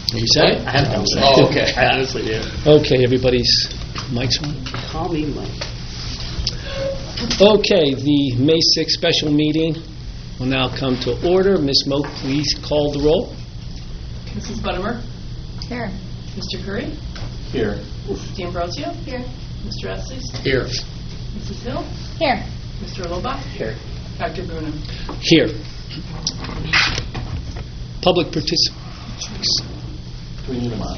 Are we set? I have no say. Oh, okay. I honestly do. Okay, everybody's mics on? Call me Mike. Okay, the May 6th special meeting will now come to order. Ms. Moak, please call the roll. Mrs. Buttimer? Here. Mr. Curry? Here. Mrs. D'Ambrosio? Here. Mr. Estes? Here. Mrs. Hill? Here. Mr. Lobach? Here. Dr. Bruno? Here. Public participants. Do we need them on?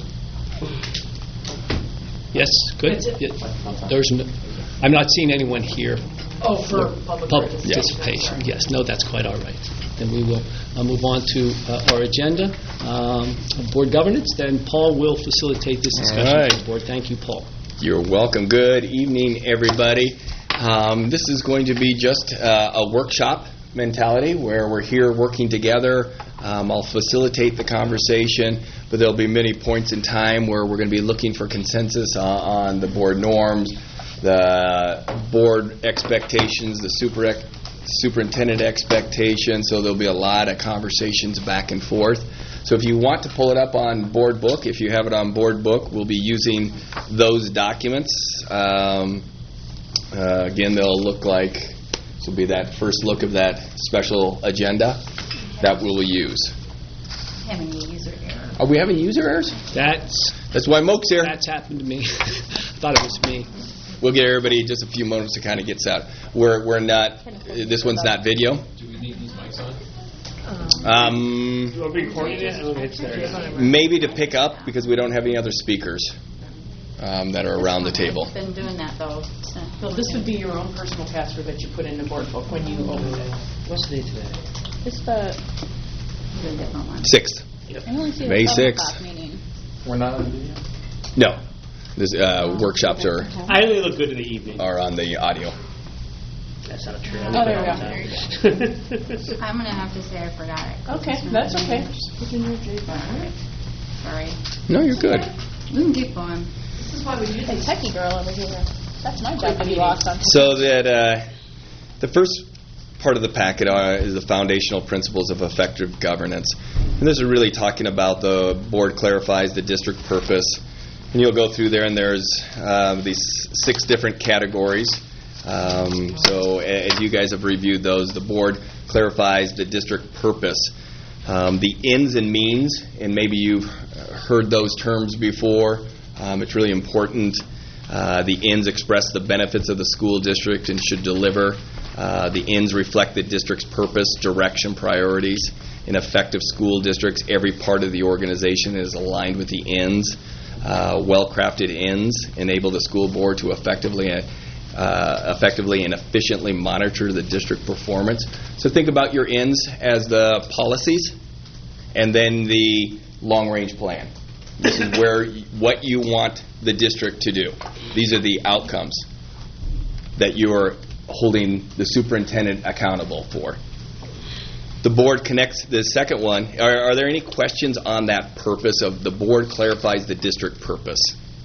Yes, good. That's it. Yeah. There's no, I'm not seeing anyone here. Oh, for public Participation. Yes, no, that's quite all right. Then we will move on to our agenda, board governance. Then Paul will facilitate this discussion All right. with the board. Thank you, Paul. You're welcome. Good evening, everybody. This is going to be just a workshop mentality where we're here working together. I'll facilitate the conversation, but there'll be many points in time where we're going to be looking for consensus on the board norms, the board expectations, the superintendent expectations. So there'll be a lot of conversations back and forth. So if you want to pull it up on Board Book, if you have it on Board Book, we'll be using those documents. Again, they'll look like, this will be that first look of that special agenda that we'll use. Having a user error. Are we having user errors? That's why Moak's here. That's happened to me. I thought it was me. We'll give everybody just a few moments to kind of get set. We're not, this one's not video. Do we need these mics on? You want to be recording it? Okay, it's there. Maybe to pick up because we don't have any other speakers that are around the table. I've been doing that, though. So this would be your own personal password that you put in the board book when you open it. What's the date today? It's the different one. 6th. I only see May the 7 6th. o'clock meeting. We're not on video? No. This workshops are I only look good in the evening. on the audio. That's not true. Oh, there we go. go. I'm going to have to say I forgot it. Okay, that's okay. Sorry. No, you're good. We can keep going. This is why we do Hey, this. techie girl over here. That's my job to be lost on. So that the first part of the packet is the foundational principles of effective governance. And this is really talking about the board clarifies the district purpose. And you'll go through there, and there's these 6 different categories. So as you guys have reviewed those, the board clarifies the district purpose. The ends and means, and maybe you've heard those terms before. It's really important. The ends express the benefits of the school district and should deliver. The ends reflect the district's purpose, direction, priorities. In effective school districts, every part of the organization is aligned with the ends. Well-crafted ends enable the school board to effectively and efficiently monitor the district performance. So think about your ends as the policies and then the long-range plan. This is what you want the district to do. These are the outcomes that you are holding the superintendent accountable for. The board connects the second one. Are there any questions on that purpose of the board clarifies the district purpose?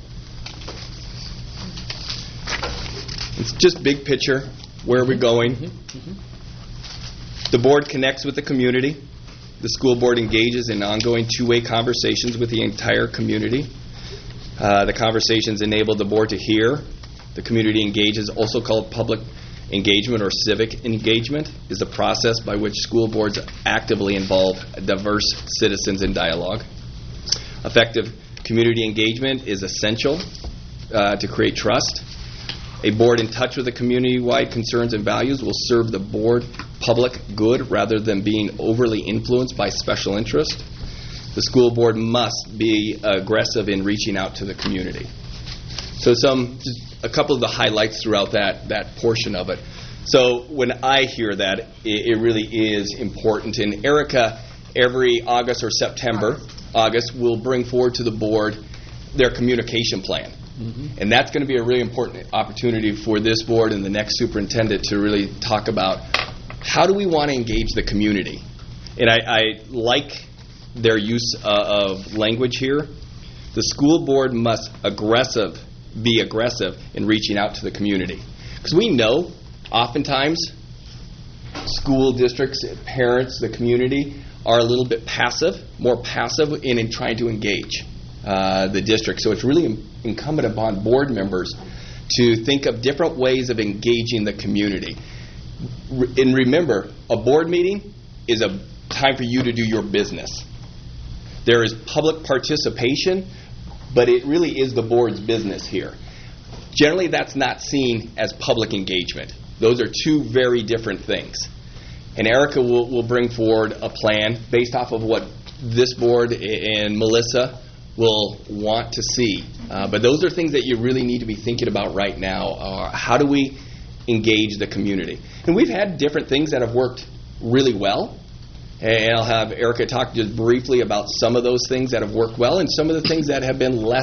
It's just big picture. Where are we going? The board connects with the community. The school board engages in ongoing two-way conversations with the entire community. The conversations enable the board to hear. The community engages, also called public engagement or civic engagement, is the process by which school boards actively involve diverse citizens in dialogue. Effective community engagement is essential to create trust. A board in touch with the community-wide concerns and values will serve the board public good rather than being overly influenced by special interest. The school board must be aggressive in reaching out to the community. So a couple of the highlights throughout that portion of it. So when I hear that, it really is important. And Erica, every August or September, August, will bring forward to the board their communication plan. Mm-hmm. And that's going to be a really important opportunity for this board and the next superintendent to really talk about how do we want to engage the community. And I like their use of language here. The school board must be aggressive in reaching out to the community. Because we know oftentimes school districts, parents, the community are a little bit more passive in trying to engage the district. So it's really incumbent upon board members to think of different ways of engaging the community. And remember, a board meeting is a time for you to do your business. There is public participation, but it really is the board's business here. Generally, that's not seen as public engagement. Those are two very different things. And Erica will bring forward a plan based off of what this board and Melissa will want to see. But those are things that you really need to be thinking about right now. How do we engage the community? And we've had different things that have worked really well. And I'll have Erica talk just briefly about some of those things that have worked well and some of the things that have been less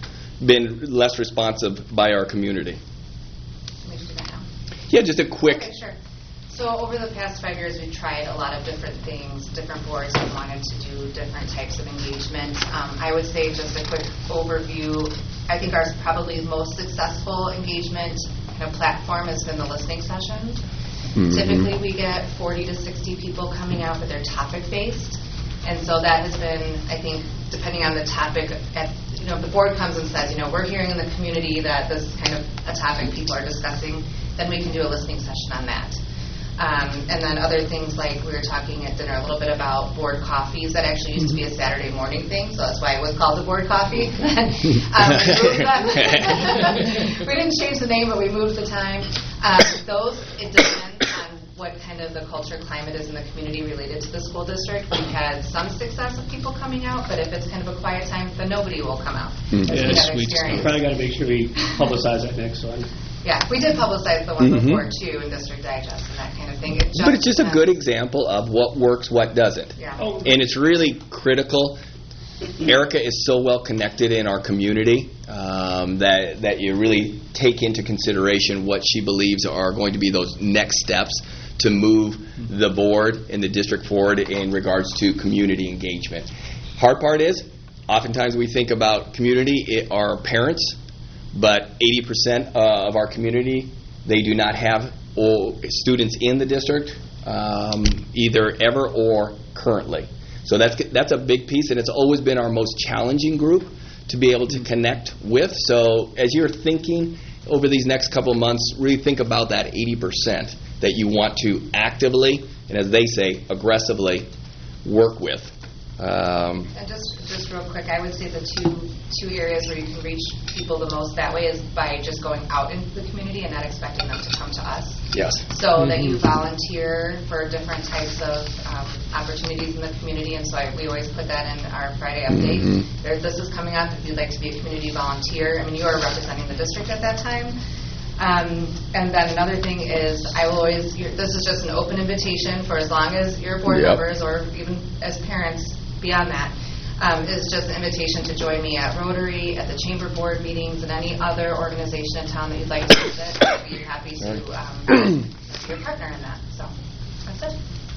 responsive by our community. Can we do that now? Yeah, just a quick. Okay, sure. So over the past 5 years, we've tried a lot of different things. Different boards have wanted to do different types of engagement. I would say just a quick overview. I think our probably most successful engagement kind of platform has been the listening sessions. Mm-hmm. Typically, we get 40 to 60 people coming out, but they're topic-based. And so that has been, I think, depending on the topic, if the board comes and says, we're hearing in the community that this is kind of a topic people are discussing, then we can do a listening session on that. And then other things like we were talking at dinner a little bit about board coffees. That actually used to be a Saturday morning thing, so that's why it was called the board coffee. We moved them. We didn't change the name, but we moved the time. It depends on what kind of the culture climate is in the community related to the school district. We've had some success of people coming out, but if it's kind of a quiet time, then nobody will come out. Yes, we probably got to make sure we publicize that next one. Yeah, we did publicize the one before, too, in District Digest and that kind of thing. But it's just a good example of what works, what doesn't. Yeah. And it's really critical. Erica is so well connected in our community that you really take into consideration what she believes are going to be those next steps to move the board and the district forward in regards to community engagement. Hard part is, oftentimes we think about community, our parents, but 80% of our community, they do not have students in the district, either ever or currently. So that's a big piece, and it's always been our most challenging group to be able to connect with. So as you're thinking over these next couple of months, really think about that 80% that you want to actively, and as they say, aggressively work with. And just real quick, I would say the two areas where you can reach people the most that way is by just going out into the community and not expecting them to come to us. Yes. So that you volunteer for different types of opportunities in the community, and so we always put that in our Friday update. This is coming up. If you'd like to be a community volunteer, you are representing the district at that time. And then another thing is, this is just an open invitation for as long as your board members or even as parents beyond that, is just an invitation to join me at Rotary, at the Chamber Board meetings, and any other organization in town that you'd like to visit. I'd be happy to be your partner in that. So that's it.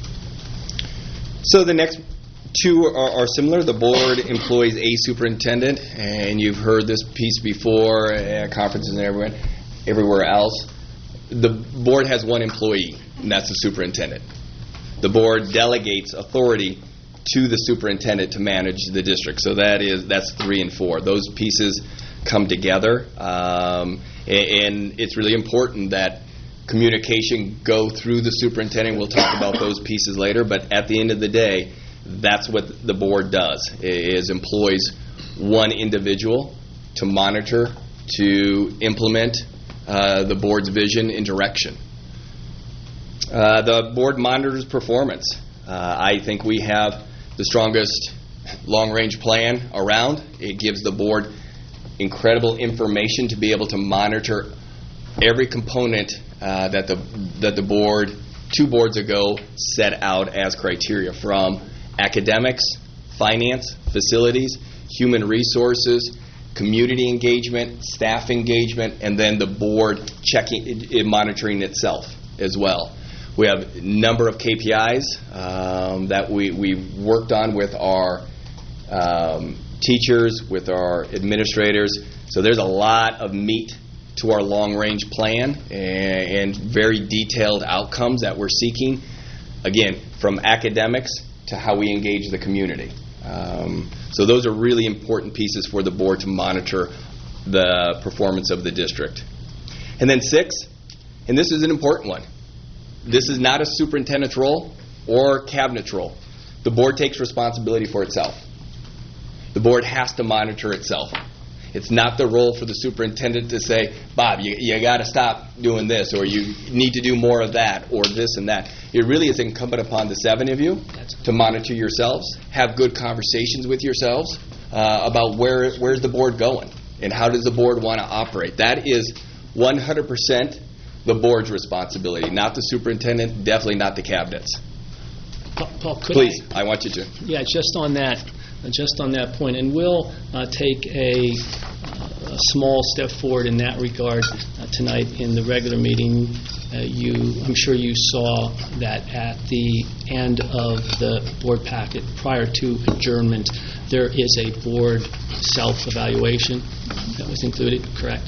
So the next two are similar. The board employs a superintendent, and you've heard this piece before at conferences and everywhere else. The board has one employee, and that's the superintendent. The board delegates authority to the superintendent to manage the district. So that's 3 and 4. Those pieces come together, and it's really important that communication go through the superintendent. We'll talk about those pieces later, but at the end of the day, that's what the board does, is employs one individual to monitor, to implement the board's vision and direction. The board monitors performance. I think we have the strongest long-range plan around. It gives the board incredible information to be able to monitor every component that the board 2 boards ago set out as criteria, from academics, finance, facilities, human resources, community engagement, staff engagement, and then the board monitoring itself as well. We have a number of KPIs that we've worked on with our teachers, with our administrators. So there's a lot of meat to our long-range plan and very detailed outcomes that we're seeking. Again, from academics to how we engage the community. So those are really important pieces for the board to monitor the performance of the district. And then 6, and this is an important one, this is not a superintendent's role or cabinet's role. The board takes responsibility for itself. The board has to monitor itself. It's not the role for the superintendent to say, Bob, you got to stop doing this, or you need to do more of that, or this and that. It really is incumbent upon the 7 of you to monitor yourselves, have good conversations with yourselves about where's the board going and how does the board want to operate. That is 100% the board's responsibility, not the superintendent, definitely not the cabinet's. Paul, could Please, I want you to. Yeah, just on that point, and we'll take a small step forward in that regard tonight in the regular meeting. I'm sure you saw that at the end of the board packet prior to adjournment, there is a board self-evaluation that was included, correct?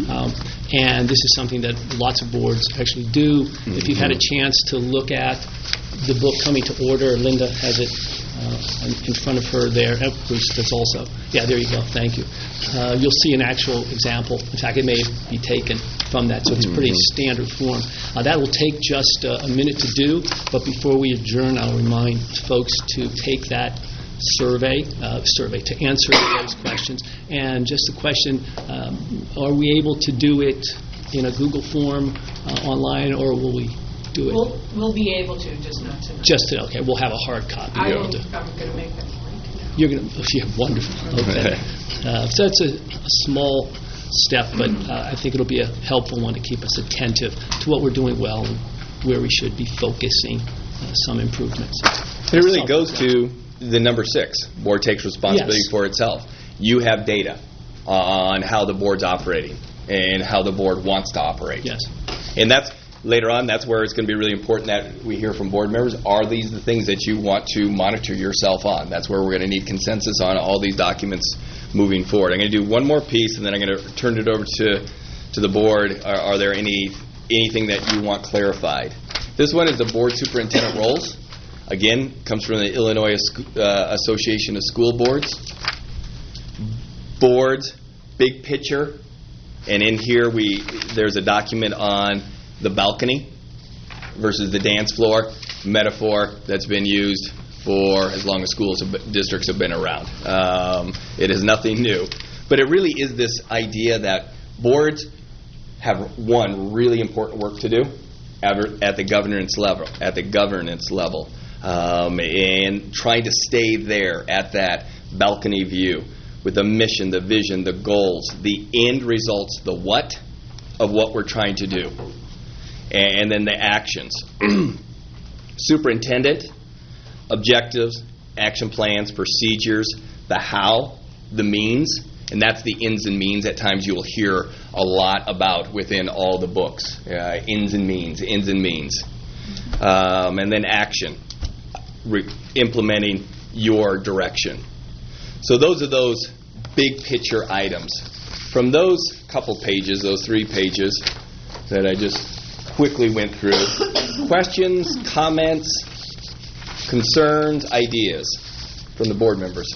And this is something that lots of boards actually do. If you've had a chance to look at the book Coming to Order, Linda has it in front of her there. Bruce, that's also. Yeah, there you go. Thank you. You'll see an actual example. In fact, it may be taken from that, so it's a pretty standard form. That will take just a minute to do, but before we adjourn, I'll remind folks to take that survey to answer those questions. And just a question, are we able to do it in a Google form online, or will we do it? We'll be able to, just not tonight. Okay, we'll have a hard copy. I'm going to make that point. You're going to, yeah, wonderful. Okay. So that's a small step, but I think it'll be a helpful one to keep us attentive to what we're doing well and where we should be focusing some improvements. It really goes to the number 6. Board takes responsibility for itself. You have data on how the board's operating and how the board wants to operate. Yes. And that's later on, that's where it's going to be really important that we hear from board members. Are these the things that you want to monitor yourself on? That's where we're going to need consensus on all these documents moving forward. I'm going to do one more piece, and then I'm going to turn it over to the board. Are there anything that you want clarified? This one is the board superintendent roles. Again, comes from the Illinois Association of School Boards. Boards, big picture, and in here there's a document on the balcony versus the dance floor, metaphor that's been used for as long as districts have been around. It is nothing new. But it really is this idea that boards have one really important work to do at the governance level. And trying to stay there at that balcony view with the mission, the vision, the goals, the end results, the what of what we're trying to do, and then the actions. Superintendent, objectives, action plans, procedures, the how, the means, and that's the ends and means at times you will hear a lot about within all the books. Ends and means. And then action. Implementing your direction. So those are those big picture items. From those couple pages, those 3 pages that I just quickly went through, questions, comments, concerns, ideas from the board members.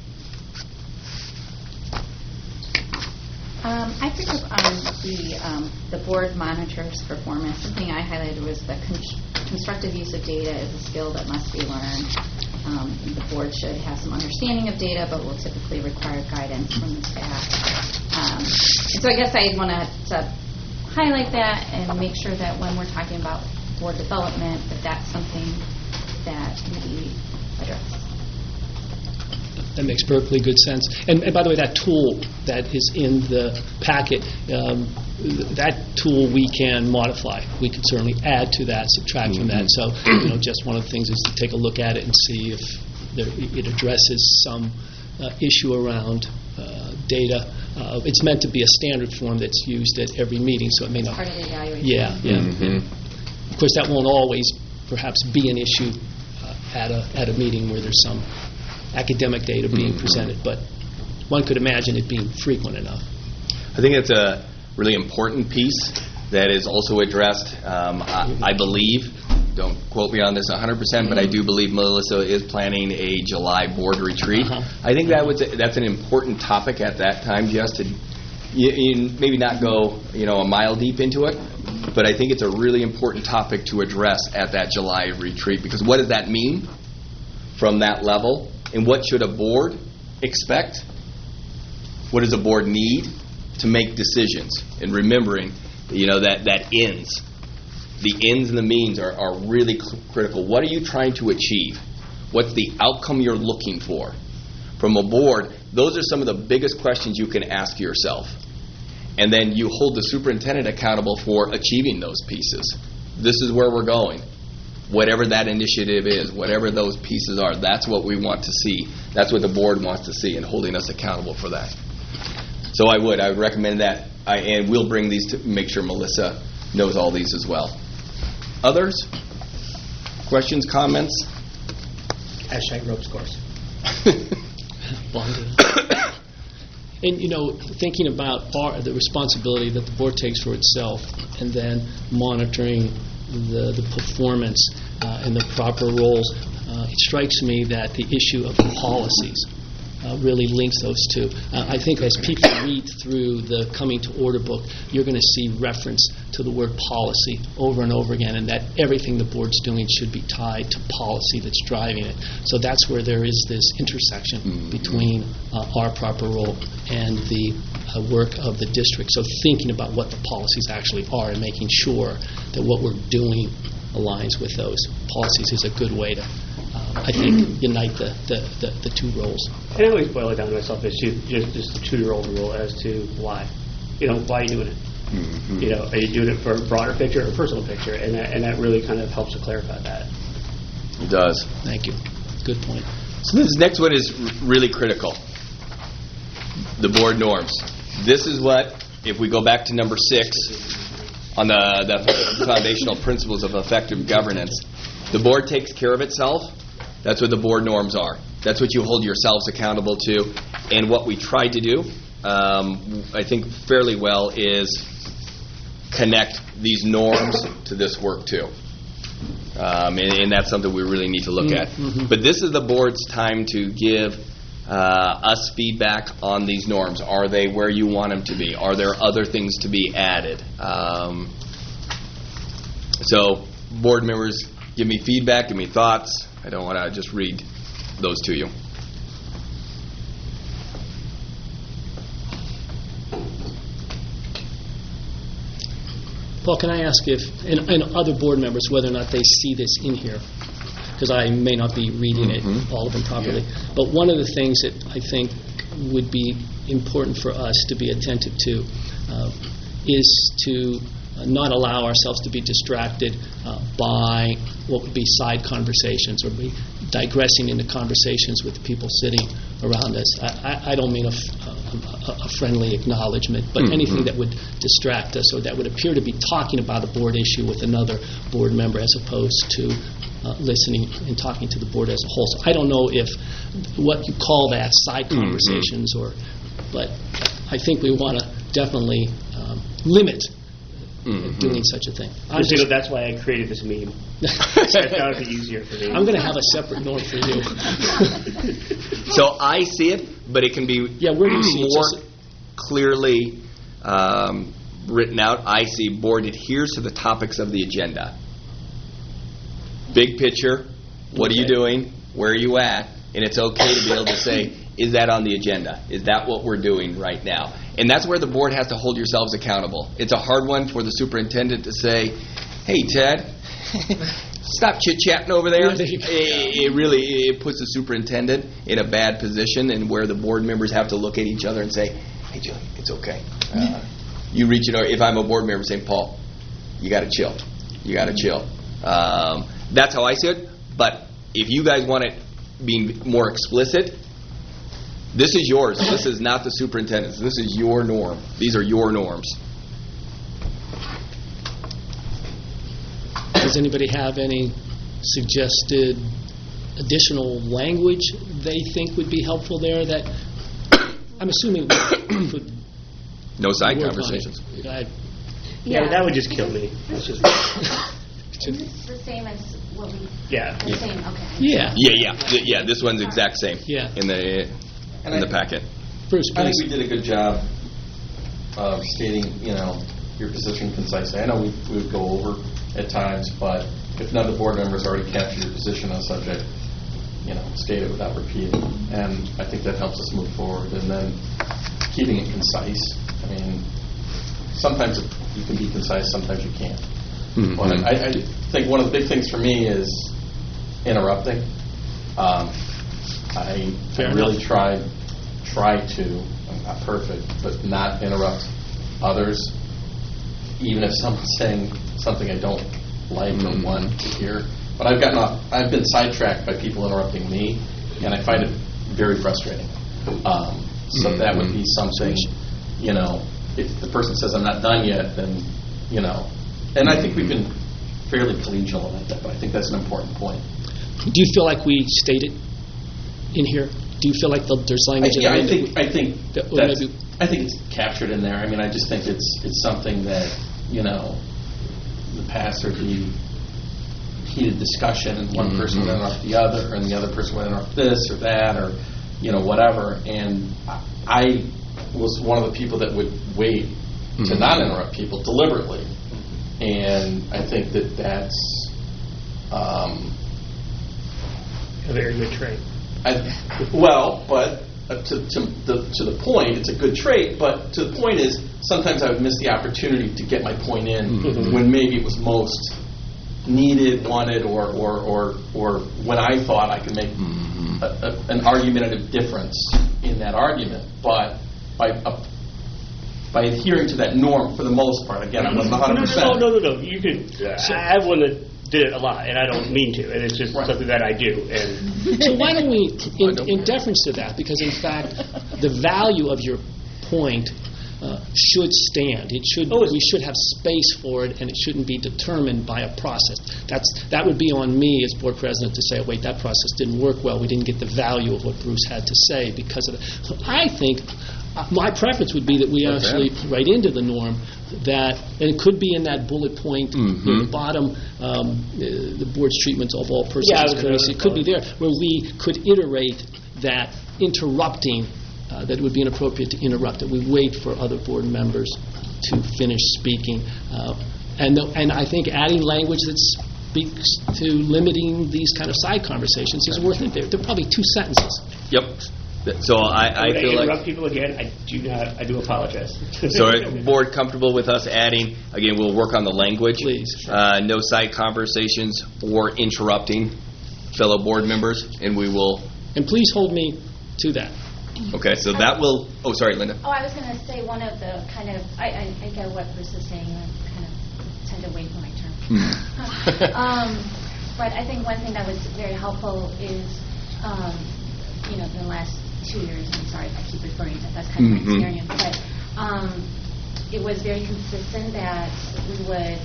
I picked up on the board monitors performance. Something I highlighted was the constructive use of data is a skill that must be learned. The board should have some understanding of data, but will typically require guidance from the staff. And so I guess I want to highlight that and make sure that when we're talking about board development, that's something that can be addressed. That makes perfectly good sense. And by the way, that tool that is in the packet, that tool we can modify. We can certainly add to that, subtract from that. So, just one of the things is to take a look at it and see if it addresses some issue around data. It's meant to be a standard form that's used at every meeting, so it may not. Part of the evaluation. Yeah. Mm-hmm. Of course, that won't always perhaps be an issue at a meeting where there's some academic data being presented, but one could imagine it being frequent enough. I think it's a really important piece that is also addressed, I believe, don't quote me on this 100%, but I do believe Melissa is planning a July board retreat. I think that's an important topic at that time, just to maybe not go a mile deep into it, but I think it's a really important topic to address at that July retreat, because what does that mean from that level, and what should a board expect? What does a board need to make decisions? And remembering, that ends. The ends and the means are really critical. What are you trying to achieve? What's the outcome you're looking for? From a board, those are some of the biggest questions you can ask yourself. And then you hold the superintendent accountable for achieving those pieces. This is where we're going. Whatever that initiative is, whatever those pieces are, that's what we want to see. That's what the board wants to see, and holding us accountable for that. So I would recommend that, and we'll bring these to make sure Melissa knows all these as well. Others? Questions, comments? #ropes course. And, thinking about the responsibility that the board takes for itself, and then monitoring the performance and the proper roles, it strikes me that the issue of policies really links those two. I think as people read through the Coming to Order book, you're going to see reference to the word policy over and over again, and that everything the board's doing should be tied to policy that's driving it. So that's where there is this intersection between our proper role and the work of the district. So thinking about what the policies actually are and making sure that what we're doing aligns with those policies is a good way to, I think, unite the two roles. And I always boil it down to myself as just the two-year-old rule as to why. Why are you doing it? Are you doing it for a broader picture or a personal picture? And that really kind of helps to clarify that. It does. Thank you. Good point. So this next one is really critical. The board norms. This is what, if we go back to number 6 on the foundational principles of effective governance, the board takes care of itself. That's what the board norms are. That's what you hold yourselves accountable to. And what we try to do, I think fairly well, is connect these norms to this work too. And that's something we really need to look at. But this is the board's time to give us feedback on these norms. Are they where you want them to be? Are there other things to be added? So board members, give me feedback, give me thoughts. I don't want to just read those to you. Paul, can I ask if, and other board members, whether or not they see this in here? Because I may not be reading it, all of them properly. Yeah. But one of the things that I think would be important for us to be attentive to is to not allow ourselves to be distracted by what would be side conversations or be digressing into conversations with people sitting around us. I don't mean a friendly acknowledgement, but anything that would distract us or that would appear to be talking about a board issue with another board member as opposed to listening and talking to the board as a whole. So I don't know if what you call that side conversations but I think we want to definitely limit doing such a thing. That's why I created this meme. So I thought it would be easier for me. I'm going to have a separate norm for you. So I see it, but it can be where do you see more clearly written out. I see board adheres to the topics of the agenda. Big picture, what are you doing? Where are you at? And it's okay to be able to say, is that on the agenda? Is that what we're doing right now? And that's where the board has to hold yourselves accountable. It's a hard one for the superintendent to say, hey, Ted, stop chit-chatting over there. It puts the superintendent in a bad position, and where the board members have to look at each other and say, hey, Julie, it's okay. You reach it, or if I'm a board member saying, Paul, you got to chill. You got to chill. That's how I see it. But if you guys want it being more explicit, this is yours. This is not the superintendent's. This is your norm. These are your norms. Does anybody have any suggested additional language they think would be helpful there? That I'm assuming could no side conversations. Yeah, that would just kill me. Is this the same as what we? Yeah. The same, okay. Yeah. Yeah. This one's exact same. Yeah. In the packet. Bruce, I think please. we did a good job of stating, your position concisely. I know we would go over at times, but if none of the board members already captured your position on a subject, state it without repeating. And I think that helps us move forward. And then keeping it concise. I mean, sometimes you can be concise, sometimes you can't. Mm-hmm. But I think one of the big things for me is interrupting. I Fair really enough. try to, I'm not perfect, but not interrupt others, even if someone's saying something I don't like or want to hear. But I've been sidetracked by people interrupting me, and I find it very frustrating. So that would be something, if the person says I'm not done yet, then, and I think we've been fairly collegial about that, but I think that's an important point. Do you feel like we stated in here? Do you feel like there's language in there? I think it's captured in there. I mean, I just think it's something that, in the past there'd be heated discussion, and one person would interrupt the other, and the other person would interrupt this or that, or whatever. And I was one of the people that would wait to not interrupt people deliberately, and I think that's A very good trait. But to the point, it's a good trait. But to the point is, sometimes I would miss the opportunity to get my point in when maybe it was most needed, wanted, or when I thought I could make an argumentative difference in that argument. But by adhering to that norm, for the most part, again, I wasn't 100%. No. You could. I have one that did it a lot, and I don't mean to, and it's just something that I do. And So why don't we, in deference to that, because in fact, the value of your point should stand. We should have space for it, and it shouldn't be determined by a process. That would be on me as board president to say, wait, that process didn't work well. We didn't get the value of what Bruce had to say because of it. So I think my preference would be that we actually write into the norm that, and it could be in that bullet point near the bottom, the board's treatment of all persons as courtesy. It could be there where we could iterate that interrupting, that it would be inappropriate to interrupt, that we wait for other board members to finish speaking. And I think adding language that speaks to limiting these kind of side conversations is worth it. They're probably 2 sentences. Yep. So I feel like... interrupt people again, I do apologize. So are board comfortable with us adding, again, we'll work on the language. Please. No side conversations or interrupting fellow board members, and we will... And please hold me to that. Okay, so that will... Oh, sorry, Linda. Oh, I was going to say one of the kind of, I get what Bruce is saying, I kind of tend to wait for my turn. But I think one thing that was very helpful is, the last 2 years, I'm sorry if I keep referring to that, that's kind of my experience, but it was very consistent that we would,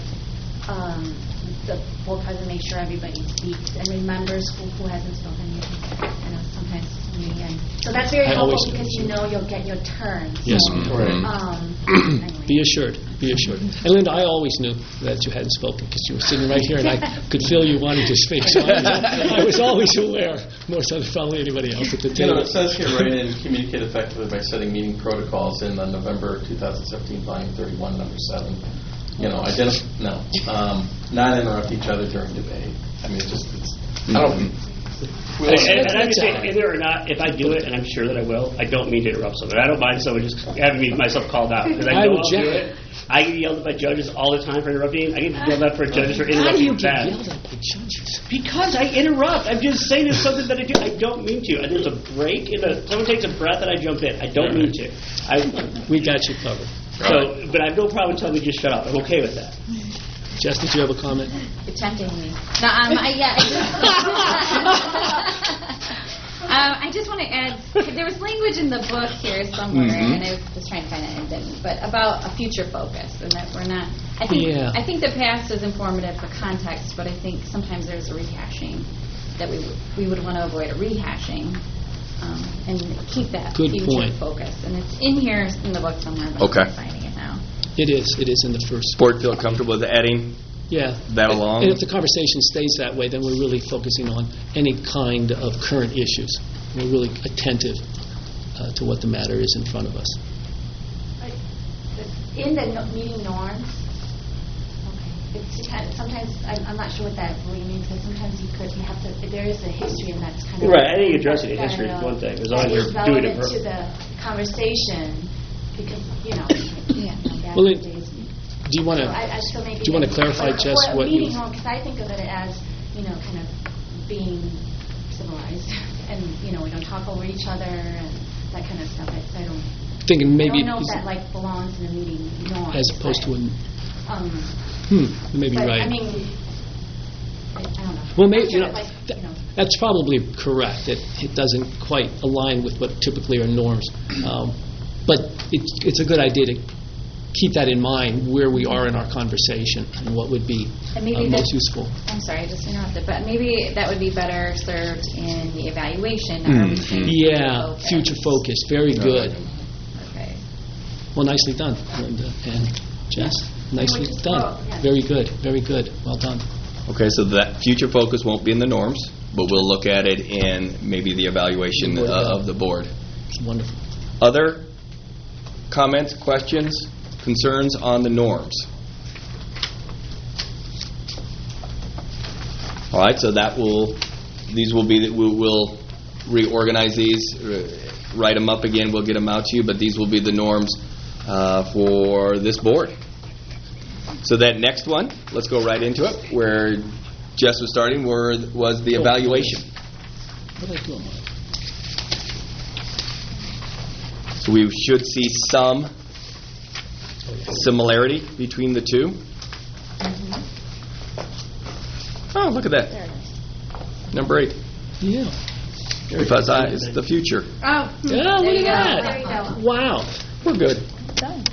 the board president make sure everybody speaks and remembers who hasn't spoken yet. Sometimes me. And so that's very helpful because you'll get your turn. Yes, anyway. Be assured. And Linda, I always knew that you hadn't spoken because you were sitting right here and I could feel you wanting to speak. So I was always aware, more so than probably anybody else at the table. It says here, right, and communicate effectively by setting meeting protocols in the November 2017 volume 31, number 7. Not interrupt each other during debate. I mean, I don't. And I would say, whether or not, if I do it, and I'm sure that I will, I don't mean to interrupt someone. I don't mind someone just having myself called out because I know I'll do it. I get yelled at by judges all the time for interrupting. I get yelled at for judges for interrupting. Why do you get yelled at by judges? Because I interrupt. I'm just saying there's something that I do. I don't mean to. And there's a break. Someone takes a breath and I jump in. I don't mean to. We got you covered. So, but I have no problem telling me just shut up. I'm okay with that. Jess, did you have a comment? You're tempting me. No, I just want to add, there was language in the book here somewhere, and I was trying to find it and didn't, but about a future focus, and that we're not, I think the past is informative for context, but I think sometimes there's a rehashing that we would want to avoid a rehashing, and keep that future focus. And it's in here in the book somewhere, but I'm not finding it now. It is in the first. Board feel comfortable with adding Yeah. that along. And if the conversation stays that way, then we're really focusing on any kind of current issues. We're really attentive to what the matter is in front of us. In the meeting norms, it's kind of, sometimes I'm not sure what that really means, because sometimes you have to, there is a history, and that's kind of right. I think addressing the history is one thing, as long as you're doing it relevant to the conversation, because back Well, in the days. Do you want to? So maybe do you want to clarify just what you? Because I think of it as kind of being civilized, and we don't talk over each other and that kind of stuff. I don't. Thinking maybe I don't know if that belongs in a meeting norm. As opposed to an. Maybe but, right. I mean, I don't know. Well, maybe sure that's probably correct. It doesn't quite align with what typically are norms, but it's a good idea to keep that in mind where we are in our conversation and what would be most useful. I'm sorry, I just interrupted, but maybe that would be better served in the evaluation. Yeah, future focus. Very good. Okay. Well, nicely done, Linda and Jess. Nicely done. Very good. Very good. Well done. Okay, so that future focus won't be in the norms, but we'll look at it in maybe the evaluation of the board. Wonderful. Other comments, questions, concerns on the norms? All right, so we'll reorganize these, write them up again, we'll get them out to you, but these will be the norms for this board. So that next one, let's go right into it, where Jess was starting, was the evaluation. What did I do on mine? So we should see some similarity between the two. Oh, look at that. There it is. Number 8. Yeah. Because I is the future. Oh, Yeah, look at that. There you go. Wow. We're good. done.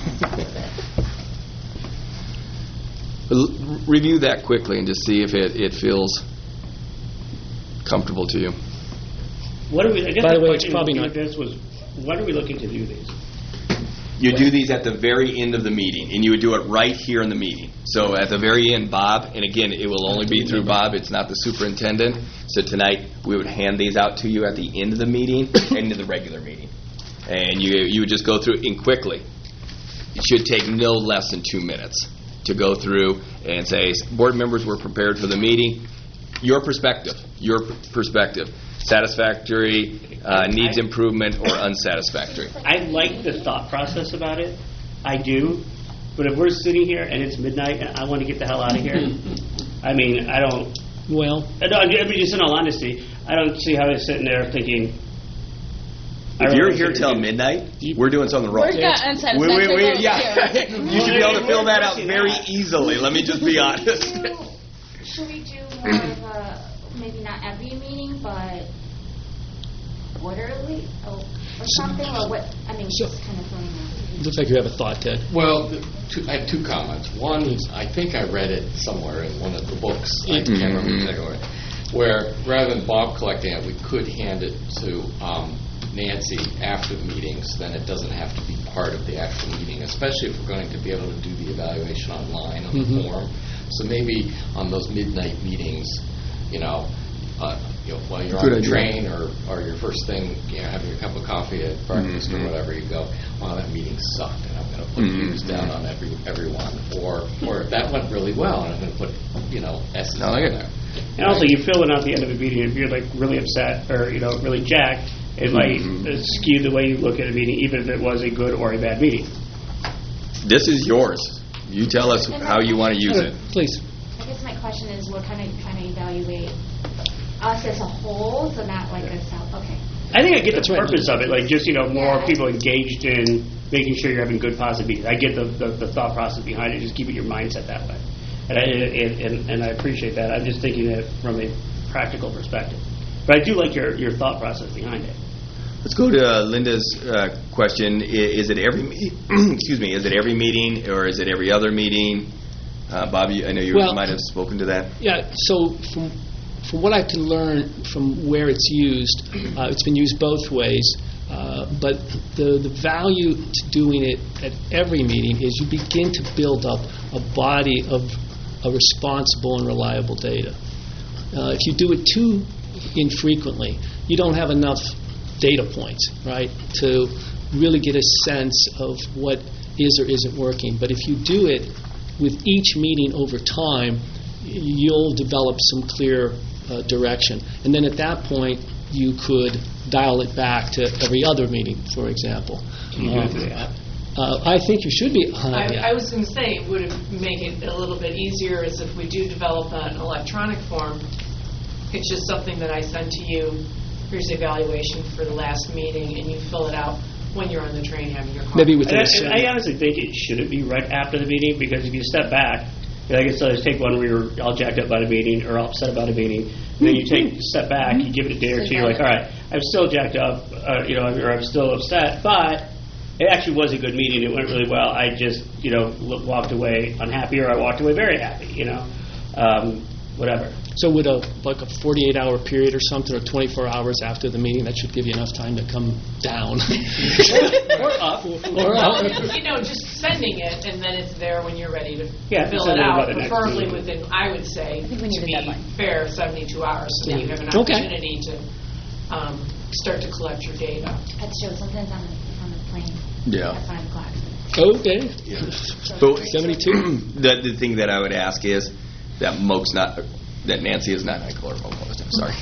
Review that quickly and just see if it feels comfortable to you. What are we? I guess By the my way, it's question probably with not. this was, when are we looking to do these? You do these at the very end of the meeting, and you would do it right here in the meeting. So at the very end, Bob, and again, it will only be through Bob, it's not the superintendent. So tonight, we would hand these out to you at the end of the meeting, end of the regular meeting. And you would just go through it quickly. It should take no less than 2 minutes to go through and say, board members were prepared for the meeting. Your perspective. Satisfactory, needs improvement, or unsatisfactory. I like the thought process about it. I do. But if we're sitting here and it's midnight and I want to get the hell out of here, I mean, I don't. Well, I mean, just in all honesty, I don't see how they're sitting there thinking. If you're here till midnight, we're doing something wrong. We're not unsatisfactory. You should be able to fill that out very easily. Let me just be honest. Should we do more of a, maybe not every meeting, but quarterly or something? Or what? I mean, just kind of throwing out. looks like you have a thought, Ted. Well, I have 2 comments. One, I think I read it somewhere in one of the books. I can't remember exactly where rather than Bob collecting it, we could hand it to Nancy after the meetings. Then it doesn't have to be part of the actual meeting, especially if we're going to be able to do the evaluation online on the form. So maybe on those midnight meetings, while you're on the train or your first thing, having a cup of coffee at breakfast or whatever, you go, wow, that meeting sucked, and I'm going to put views down on everyone. Or if that went really well, and I'm going to put, S's down there. And also, you fill it out at the end of the meeting. If you're like really upset or really jacked, it might skew the way you look at a meeting, even if it was a good or a bad meeting. This is yours. You tell us how you want to use it. Please. I guess my question is, we're kind of trying to evaluate us as a whole, so not like a self. Okay. I think I get the purpose of it, like just more people engaged in making sure you're having good positive meetings. I get the thought process behind it. Just keeping your mindset that way, and I appreciate that. I'm just thinking it from a practical perspective, but I do like your thought process behind it. Let's go to Linda's question. Is it every excuse me? Is it every meeting or is it every other meeting? Bob, I know you might have spoken to that. Yeah. So from what I can learn from where it's used, it's been used both ways. But the value to doing it at every meeting is you begin to build up a body of a responsible and reliable data. If you do it too infrequently, you don't have enough data points, right, to really get a sense of what is or isn't working. But if you do it with each meeting over time, you'll develop some clear direction. And then at that point, you could dial it back to every other meeting, for example. Can you do it through the app? I think you should be. I was going to say, would it make it a little bit easier is if we do develop an electronic form, it's just something that I send to you, here's the evaluation for the last meeting, and you fill it out when you're on the train having your coffee. Maybe within I honestly think it shouldn't be right after the meeting, because if you step back, like I said, let's take one where you're all jacked up about a meeting or all upset about a meeting, and then you take a step back, you give it a day or two, you're like, all right, I'm still jacked up, or I'm still upset, but it actually was a good meeting. It went really well. I just, walked away unhappy, or I walked away very happy, whatever. So would a 48-hour period or something, or 24 hours after the meeting, that should give you enough time to come down. or up. Or up. Just sending it, and then it's there when you're ready to fill send it it out, about the next preferably meeting. within, I would say, I think we need to a be deadline. fair, 72 hours, so that you have an Okay. opportunity to start to collect your data. That's true. Sometimes on the plane Yeah. at 5 o'clock. Okay. But 72? the thing that I would ask is that Nancy is not, I call her Momo, I'm sorry.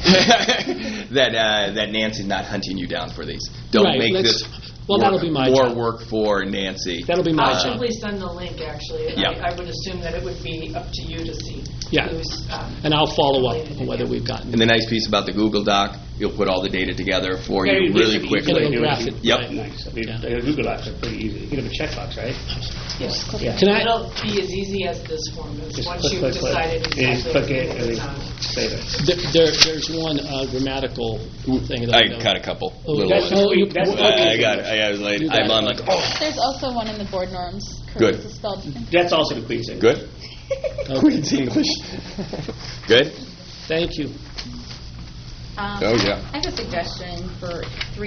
that Nancy's not hunting you down for these. Don't Right, make this that'll be my more job. work for Nancy. That'll be my I'll job. simply send the link, actually. Yeah. I would assume that it would be up to you to see Yeah. who's... And I'll follow up completed on it, whether yeah. we've gotten And the nice piece about the Google Doc, you'll put all the data together for Yeah, you you really basically quickly. It'll graph it. Yep. Right. Nice. I mean, Yeah. the Google Docs are pretty easy. You can have a checkbox, right? Yes. Yeah. Can I- It'll be as easy as this form is, Just once click, you've click, click. decided You just exactly click it what and it's then on. save it. There's one grammatical thing that I know. got a couple Oh, little that's- ones. oh, you- That's- okay. I got it. I was like, You got I'm it. like, oh, There's also one in the board norms. Good. It's spelled. That's also the Queen's thing. good? Okay. Queen's English. Good? Thank you. Oh, yeah. I have a suggestion for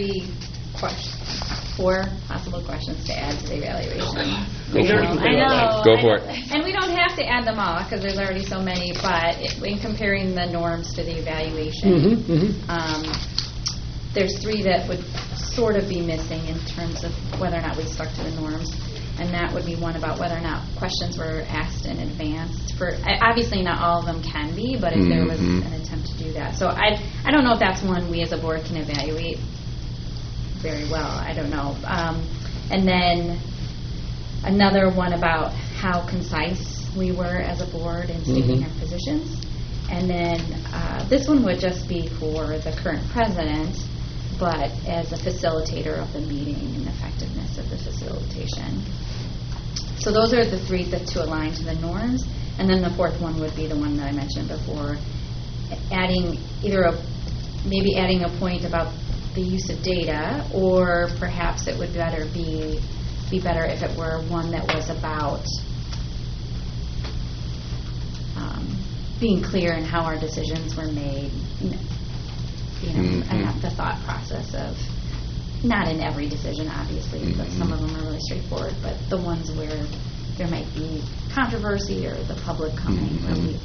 4 possible questions to add to the evaluation. Make sure you can figure out, like, Go for it. And we don't have to add them all, because there's already so many, but in comparing the norms to the evaluation, there's 3 that would sort of be missing in terms of whether or not we stuck to the norms. And that would be one about whether or not questions were asked in advance. Obviously, not all of them can be, but if there was an attempt to do that. So I don't know if that's one we as a board can evaluate very well. I don't know. And then another one about how concise we were as a board in stating our positions. And then this one would just be for the current president, but as a facilitator of the meeting and effectiveness of the facilitation. So those are the 3 to align to the norms. And then the 4th one would be the one that I mentioned before, adding maybe adding a point about the use of data, or perhaps it would be better if it were one that was about being clear in how our decisions were made, and the thought process of, not in every decision, obviously, but some of them are really straightforward, but the ones where there might be controversy or the public coming, where we,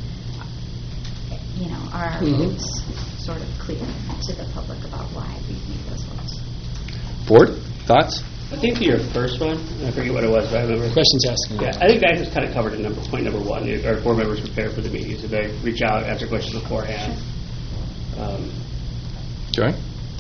are our votes sort of clear to the public about why we make those votes. Board, thoughts? I think for your first one, I forget what it was, but I remember. Questions asked. Yeah, I think that just kind of covered it. Point number 1. Our board members prepare for the meetings. If they reach out, answer questions beforehand. Joy?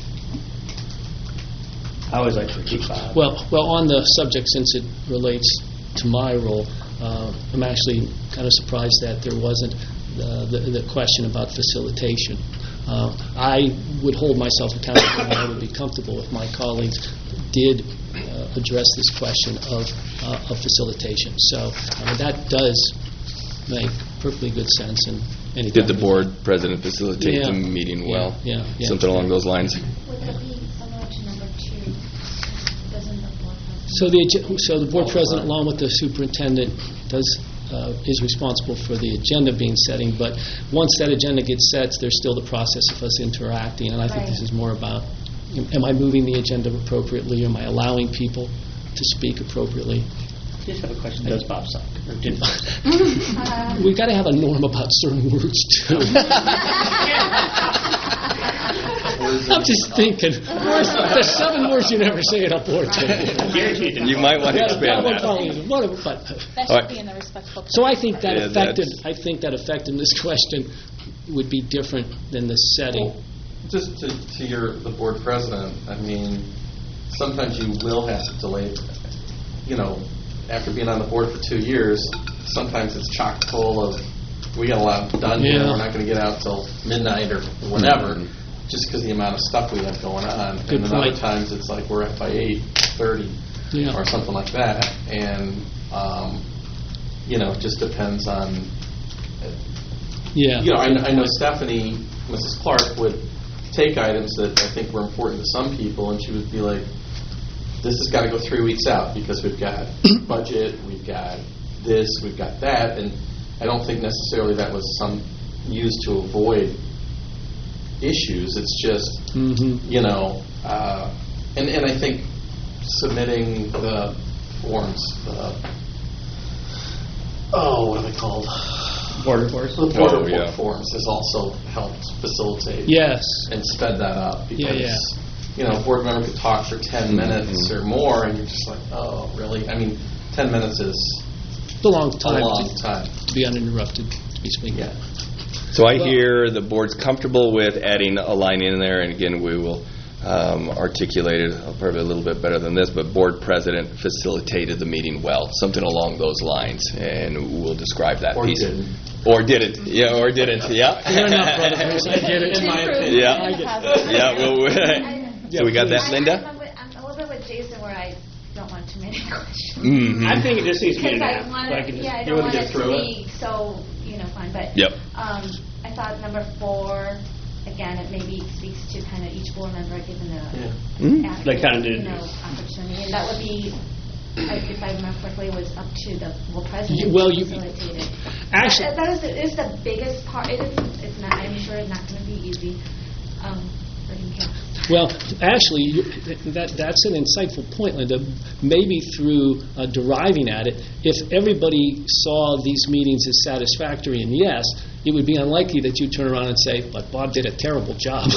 I always like to keep Bob. Well, on the subject, since it relates to my role, I'm actually kind of surprised that there wasn't the question about facilitation. I would hold myself accountable, and I would be comfortable if my colleagues did address this question of facilitation. So that does make perfectly good sense. And Did the board president facilitate the Yeah. meeting well? Yeah. Something along those lines? Would that be similar to number 2? Doesn't the board have... So the board president, along with the superintendent, is responsible for the agenda being setting. But once that agenda gets set, there's still the process of us interacting. And I think this is more about, am I moving the agenda appropriately? Am I allowing people to speak appropriately? I just have a question. Does Bob suck? Or did- We've got to have a norm about certain words, too. I'm just thinking, there's 7 words you never say at a board table. Guaranteed to- You might want to expand one that. probably isn't. Whatever, but- That All right. should be in the respectful. So I think that Yeah, effectiveness question would be different than the setting. Just to the board president, I mean, sometimes you will have to delay, after being on the board for 2 years, sometimes it's chock full of, we got a lot done here, Yeah. we're not going to get out till midnight or whatever, just because the amount of stuff we have going on. Good And then other point. times it's like we're up by 8:30 Yeah. or something like that, and, it just depends on, Yeah. I know Stephanie, Mrs. Clark, would take items that I think were important to some people, and she would be like, this has got to go 3 weeks out because we've got budget, we've got this, we've got that, and I don't think necessarily that was used to avoid issues. It's just, Mm-hmm. and I think submitting the forms, what are they called? Board reports? The board Oh, report yeah. forms has also helped facilitate Yes. and sped that up because, Yeah. a board member could talk for 10 minutes or more, and you're just like, oh, really? I mean, 10 minutes is It's a long a time long time. to be uninterrupted, to be speaking. Yeah. So I hear the board's comfortable with adding a line in there, and again, we will articulate it probably a little bit better than this, but board president facilitated the meeting well, something along those lines, and we'll describe that Or piece. didn't. Or didn't. Yeah, or didn't. Yeah. Fair enough, Brother Bruce. I get it. In my opinion. Yeah. I get it. Yeah, so we got that, Linda? I'm a little bit with Jason where I don't want too many questions. Mm-hmm. I think it just needs to be Because an I app, so want I can to, just I be don't able to want get it to through it. be so, fun. But Yep. I thought number 4, again, it maybe speaks to kind of each board member given the Mhm. adequate, Like kind of did. opportunity, and that would be, if I remember correctly, was up to the board president. Well, to facilitate it. Actually- that is the biggest part. It's not. I'm sure it's not going to be easy. For him here. Well, actually, that's an insightful point, Linda. Maybe through deriving at it, if everybody saw these meetings as satisfactory and yes, it would be unlikely that you'd turn around and say, but Bob did a terrible job.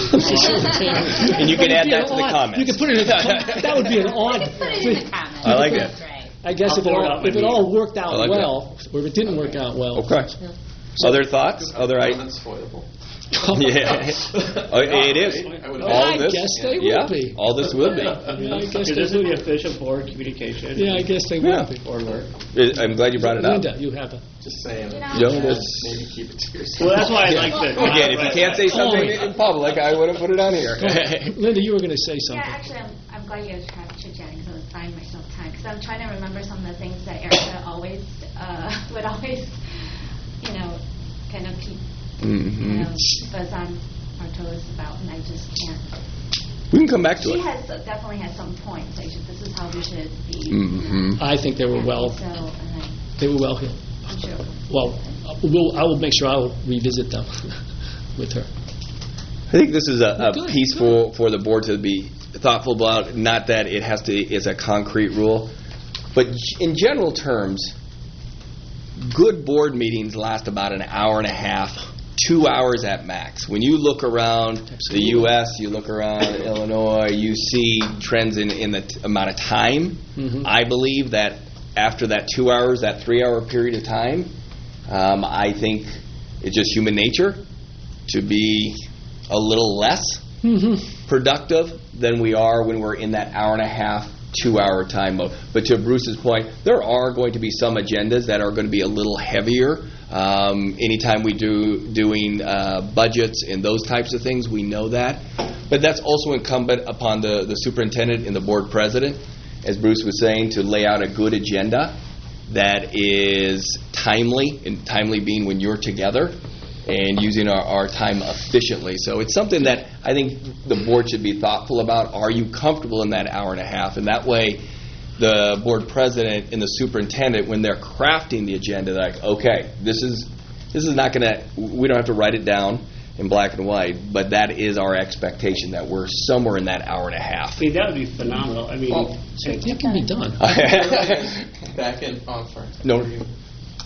And you could add that to the comments. You could put it in the comments. That would be an odd Put it in the comments. I like it. That's right. I guess I'll if it forward all, out my if it all meeting. worked out I like well, or if it didn't work out well. Okay. Other thoughts? Other That's foilable. Yeah. Oh, it is. I would All I this, guess they will yeah, be. all this will be. Yeah, I guess Because they this is will. the official board communication. Yeah, I guess they will Yeah. be. Board work. I'm glad you brought it up. Linda, you have a... Just saying. No, that's- Maybe keep it to yourself. Well, that's why I like the... Again, if you can't say something in public, I would have put it on here. Linda, you were going to say Yeah, something. actually, I'm glad you guys have chit-chatting because I was buying myself time. Because I'm trying to remember some of the things that Erica always would always, kind of keep Mhm. buzz on our toes about, and I just can't. We can come back to She it. definitely has some points. This is how we should be. Mhm. I think they were Yeah, well, So, and they were well. I'm sure. Well, I will make sure I will revisit them with her. I think this is a Good, piece for the board to be thoughtful about. Not that it has to is a concrete rule, but in general terms, good board meetings last about an hour and a half, 2 hours at max. When you look around the U.S., you look around Illinois, you see trends in the amount of time. Mhm. I believe that after that 2 hours, that 3 hour period of time, I think it's just human nature to be a little less productive than we are when we're in that hour and a half, 2 hour time mode. But to Bruce's point, there are going to be some agendas that are going to be a little heavier. Anytime we doing budgets and those types of things, we know that. But that's also incumbent upon the superintendent and the board president, as Bruce was saying, to lay out a good agenda that is timely, and timely being when you're together, and using our time efficiently. So it's something that I think the board should be thoughtful about. Are you comfortable in that hour and a half? And that way, the board president and the superintendent, when they're crafting the agenda, they're like, okay, this is not going to, we don't have to write it down in black and white, but that is our expectation, that we're somewhere in that hour and a half. See, that would be phenomenal. I mean, It can be done. Back in, sorry. No.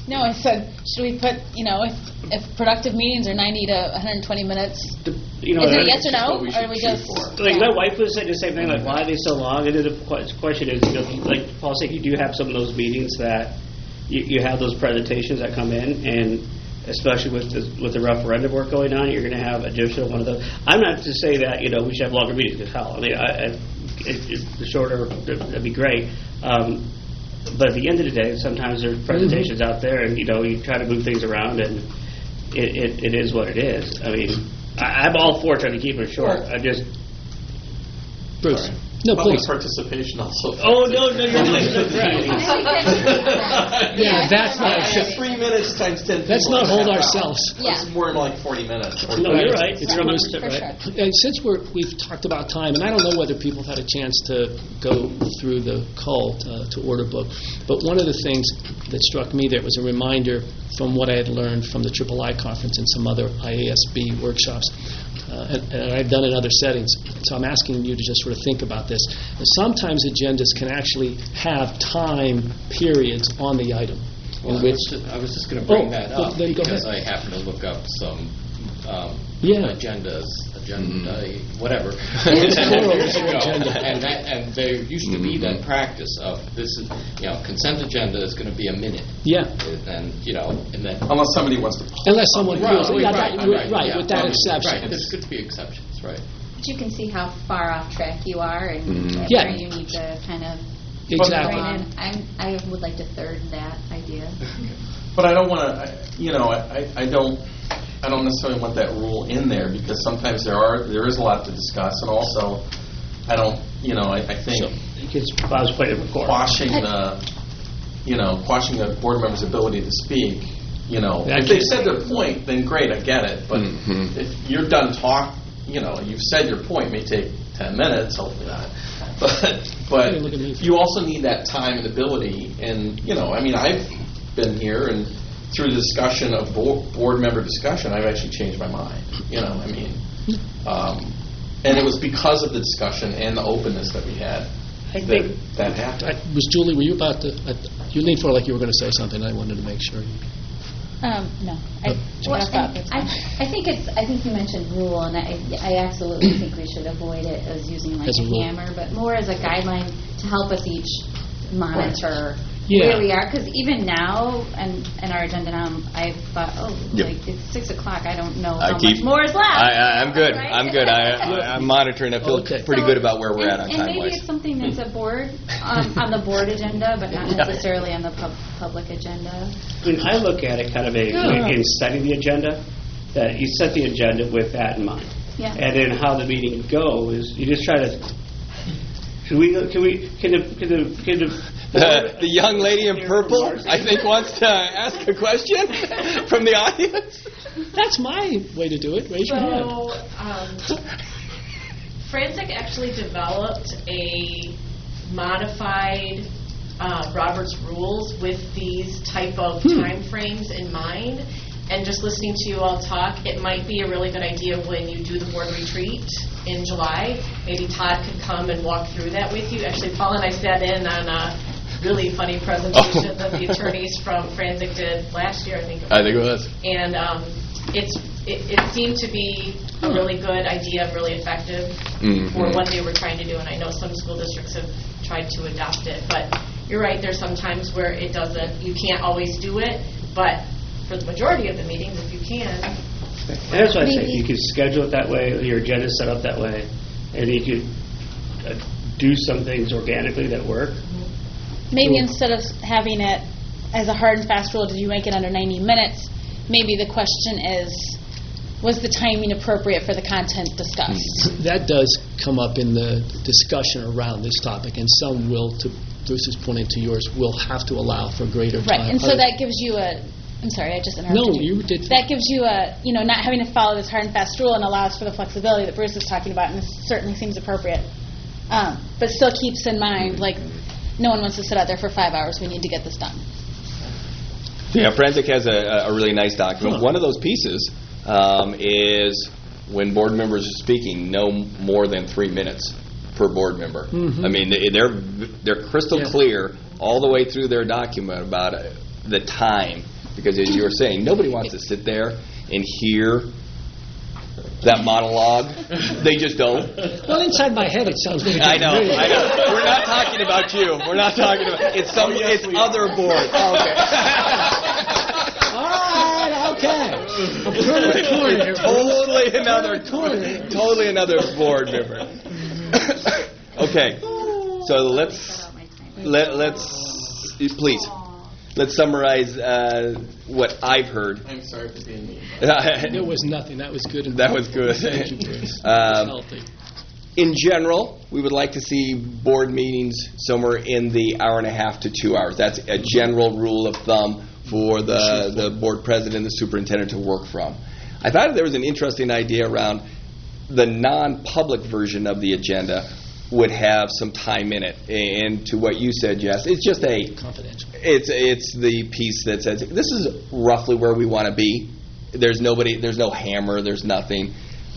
No, I said, should we put, if productive meetings are 90 to 120 minutes, is it a yes or no? Or are we just... Like, my wife was saying the same thing, like, why are they so long? And then the question is, like Paul said, you do have some of those meetings that you have those presentations that come in, and especially with the referendum work going on, you're going to have additional one of those. I'm not to say that, we should have longer meetings, because hell, I mean, the shorter, that'd be great. But at the end of the day, sometimes there's presentations out there, and you try to move things around, and it is what it is. I mean, I'm all for trying to keep it short. I just Bruce. Sorry. No, Public please. participation also. Oh no, you're right. Yeah, that's not. 3 minutes times 10. Let's not hold ourselves. Yeah. It's more like 40 minutes. No, you're right. It's You're almost 100% right. For sure. And since we've talked about time, and I don't know whether people have had a chance to go through the call to order book, but one of the things that struck me there was a reminder from what I had learned from the III conference and some other IASB workshops, and I've done in other settings. So I'm asking you to just sort of think about this. Sometimes agendas can actually have time periods on the item. Well, I was just going to bring that up then go because ahead. I happened to look up some Yeah. whatever. It's plural, Years it's ago. agenda. And there used to be that practice of this is, consent agenda is going to be a minute. Yeah. And then. Unless somebody wants to. Unless someone feels, Right, right, with that exception. Right, there's going to be exceptions, right. But you can see how far off track you are and Yeah. where you need to kind of Exactly. rein in. I would like to third that idea. But I don't want to, I don't necessarily want that rule in there, because sometimes there is a lot to discuss, and also I don't, I think I was playing it before. quashing the board member's ability to speak, That if they've can- said their point, then great, I get it, but if you're done you've said your point, may take 10 minutes, hopefully not, but Look at me. you also need that time and ability, and, I've been here, and through the discussion of board member discussion, I've actually changed my mind, and it was because of the discussion and the openness that we had that happened. Was Julie, were you about to, you leaned forward like you were going to say something, I wanted to make sure. No. I think you mentioned rule, and I absolutely think we should avoid it as using like As a a rule. hammer, but more as a guideline to help us each monitor Yeah. where we are. Because even now, and our agenda now, I thought, Yep. like it's 6 o'clock. I don't know I how keep- much more is left. I'm good. Right? I'm good. I'm monitoring. I feel Okay. pretty good about where we're at on And maybe time-wise. it's something that's a board on the board agenda, but not necessarily on the public agenda. I mean, I look at it kind of in setting the agenda, that you set the agenda with that in mind. Yeah. And then how the meeting goes, you just try to, can The young lady in purple, I think, wants to ask a question from the audience. That's my way to do it. Raise your hand. So, Frantic actually developed a modified Robert's Rules with these type of timeframes in mind. And just listening to you all talk, it might be a really good idea when you do the board retreat in July. Maybe Todd could come and walk through that with you. Actually, Paul and I sat in on a really funny presentation that the attorneys from Frantic did last year, I think it was. I think it was. And it seemed to be a really good idea, really effective for what they were trying to do. And I know some school districts have tried to adopt it. But you're right, there's some times where it doesn't, you can't always do it. But for the majority of the meetings, if you can. And that's what I say. You could schedule it that way, your agenda's set up that way, and you could do some things organically that work. Maybe instead of having it as a hard and fast rule, did you make it under 90 minutes? Maybe the question is, was the timing appropriate for the content discussed? That does come up in the discussion around this topic, and some will, to Bruce's point and to yours, will have to allow for greater time. Right, and so that gives you I'm sorry, I just interrupted No, you did. That gives you not having to follow this hard and fast rule and allows for the flexibility that Bruce is talking about, and this certainly seems appropriate. But still keeps in mind, like, no one wants to sit out there for 5 hours. We need to get this done. Yeah, Frantic has a really nice document. One of those pieces is when board members are speaking, no more than 3 minutes per board member. I mean, they're crystal clear all the way through their document about the time Because as you were saying, nobody wants to sit there and hear that monologue. They just don't. Well, inside my head, it sounds really good. I know. We're not talking about you. We're not talking about... It's other boards. Oh, okay. All right, okay. I'm turning the corner here. Totally another board member. Okay, so let's summarize what I've heard. I'm sorry for being mean. There was nothing. That was good. That was good. Thank you, Bruce. Healthy. In general, we would like to see board meetings somewhere in the hour and a half to 2 hours. That's a general rule of thumb for the board president and the superintendent to work from. I thought there was an interesting idea around the non-public version of the agenda would have some time in it. And to what you said, Jess, it's just confidential. It's the piece that says this is roughly where we want to be. There's no hammer, there's nothing.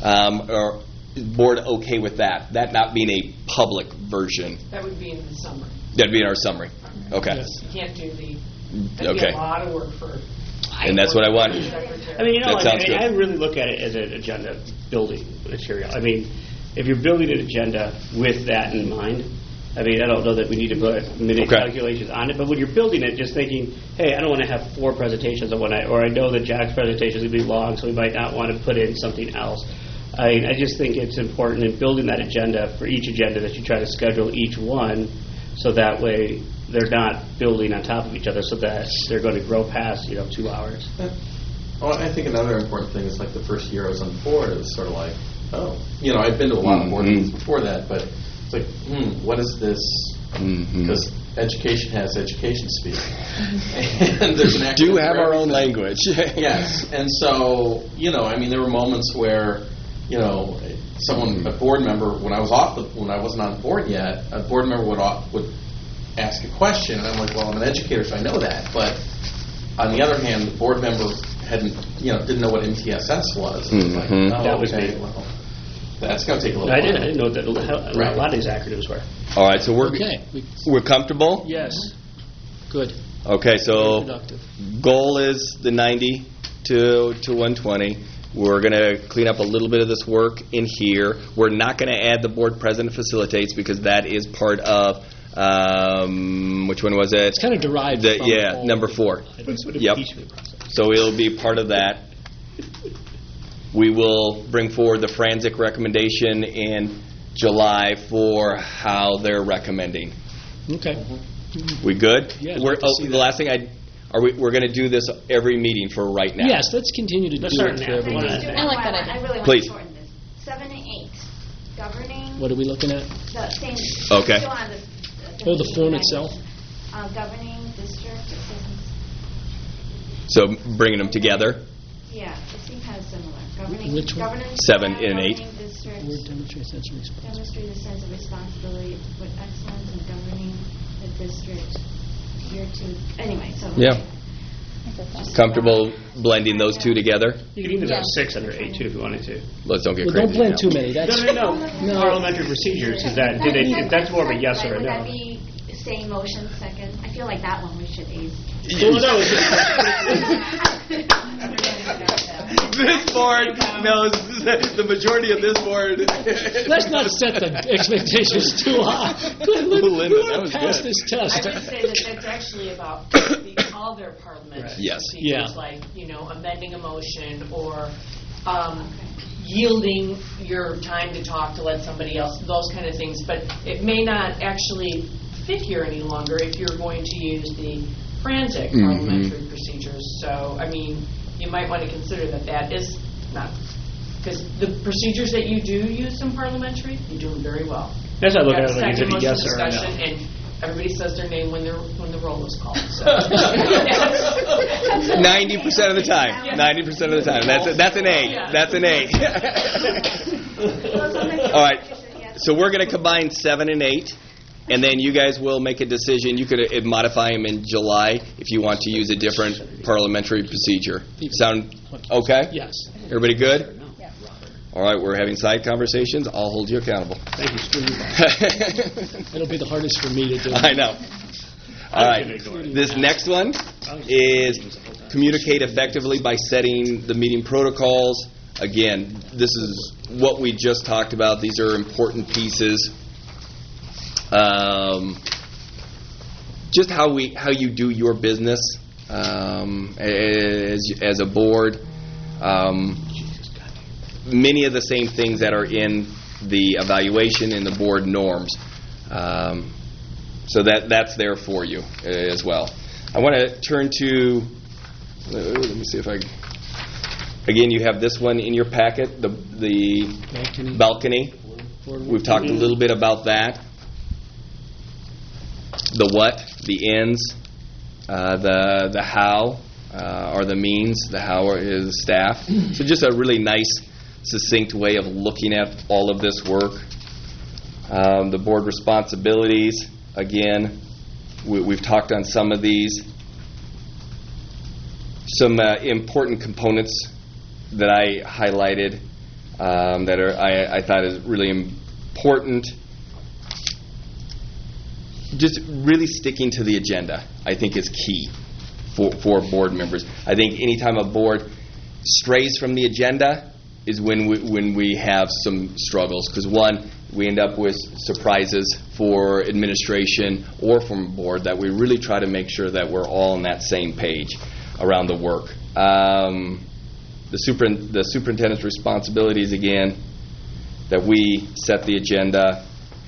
Or board okay with that? That not being a public version. That would be in the summary. That'd be in our summary. Okay. Yes. You can't do Okay. Be a lot of work for. And that's what I want. I mean, That sounds good. I really look at it as an agenda building material. I mean, if you're building an agenda with that in mind, I mean, I don't know that we need to put minute calculations on it, but when you're building it, just thinking, hey, I don't want to have 4 presentations on one night, or I know that Jack's presentation is going to be long, so we might not want to put in something else. I just think it's important in building that agenda for each agenda that you try to schedule each one, so that way they're not building on top of each other, so that they're going to grow past 2 hours. Well, I think another important thing is like the first year I was on board, it was sort of like, I've been to a lot of board meetings before that, but it's like, what is this? Because education has education speak. And there's an do have our own language. Yes. And so, there were moments where, a board member, when I wasn't on board yet, a board member would ask a question, and I'm like, well, I'm an educator, so I know that. But on the other hand, the board member didn't know what MTSS was. It was like, that was me. Well, that's going to take a little I while. didn't know that a lot of these acronyms were. All right, so we're comfortable? Yes. Good. Okay, so Very productive. goal is the 90 to 120. We're going to clean up a little bit of this work in here. We're not going to add the board president facilitates because that is part of, which one was it? It's kind of derived from the whole number 4. Yep. So it'll be part of that. We will bring forward the Franzik recommendation in July for how they're recommending. Okay. We good? Yeah. The last thing we're going to do this every meeting for right now. Yes, let's continue to do it for everyone. I like that idea. I really want Please. to shorten this. 7 and 8, governing. What are we looking at? The same. Okay. Still on The form itself? Governing district. So bringing them together. Yeah, it seems kind of similar. Governing. Which one? Governing 7 and 8. governing district. Word demonstrate sense of responsibility. Demonstrate a sense of responsibility with excellence in governing the district. Year 2. Anyway, so. Yeah. Comfortable blending those two together? You could even have 6 under 8 too if you wanted to. Let's don't get Well, crazy. don't blend now. too many. That's No. Parliamentary procedures is that that's more of a yes or a Would no. that be same motion second? I feel like that one we should ace. Well, no, This board knows the majority of this board. Let's not set the expectations too high. Good, Linda, we that want was to pass good. this test. I would say that that's actually about all their parliamentary Yes. procedures, like, amending a motion or yielding your time to talk to let somebody else, those kind of things. But it may not actually fit here any longer if you're going to use the Franzik parliamentary procedures. So, you might want to consider that is not, because the procedures that you do use in parliamentary, you do them very well. That's how I look at it. Got Like, is it second a motion yes or a discussion, no? and everybody says their name when the roll is called. So. 90% of the time. 90% of the time. That's an 8. Yeah. That's an 8. All right. So we're going to combine 7 and 8. And then you guys will make a decision. You could modify them in July if you want to use a different parliamentary procedure. Sound okay? Yes. Everybody good? Yeah. All right, we're having side conversations. I'll hold you accountable. Thank you, Screw. It'll be the hardest for me to do. I know. All right. This next one is communicate effectively by setting the meeting protocols. Again, this is what we just talked about. These are important pieces. Just how you do your business as a board. Many of the same things that are in the evaluation and the board norms. So that's there for you as well. I want to turn to, let me see if I, again, you have this one in your packet, the balcony. We've talked a little bit about that. The what, the ends, the how are the means, the how is the staff. So just a really nice, succinct way of looking at all of this work. The board responsibilities, again, we've talked on some of these. Some important components that I highlighted that I thought is really important. Just really sticking to the agenda, I think, is key for board members. I think anytime a board strays from the agenda is when we have some struggles. Because one, we end up with surprises for administration or from board that we really try to make sure that we're all on that same page around the work. The superintendent's responsibilities, again, that we set the agenda.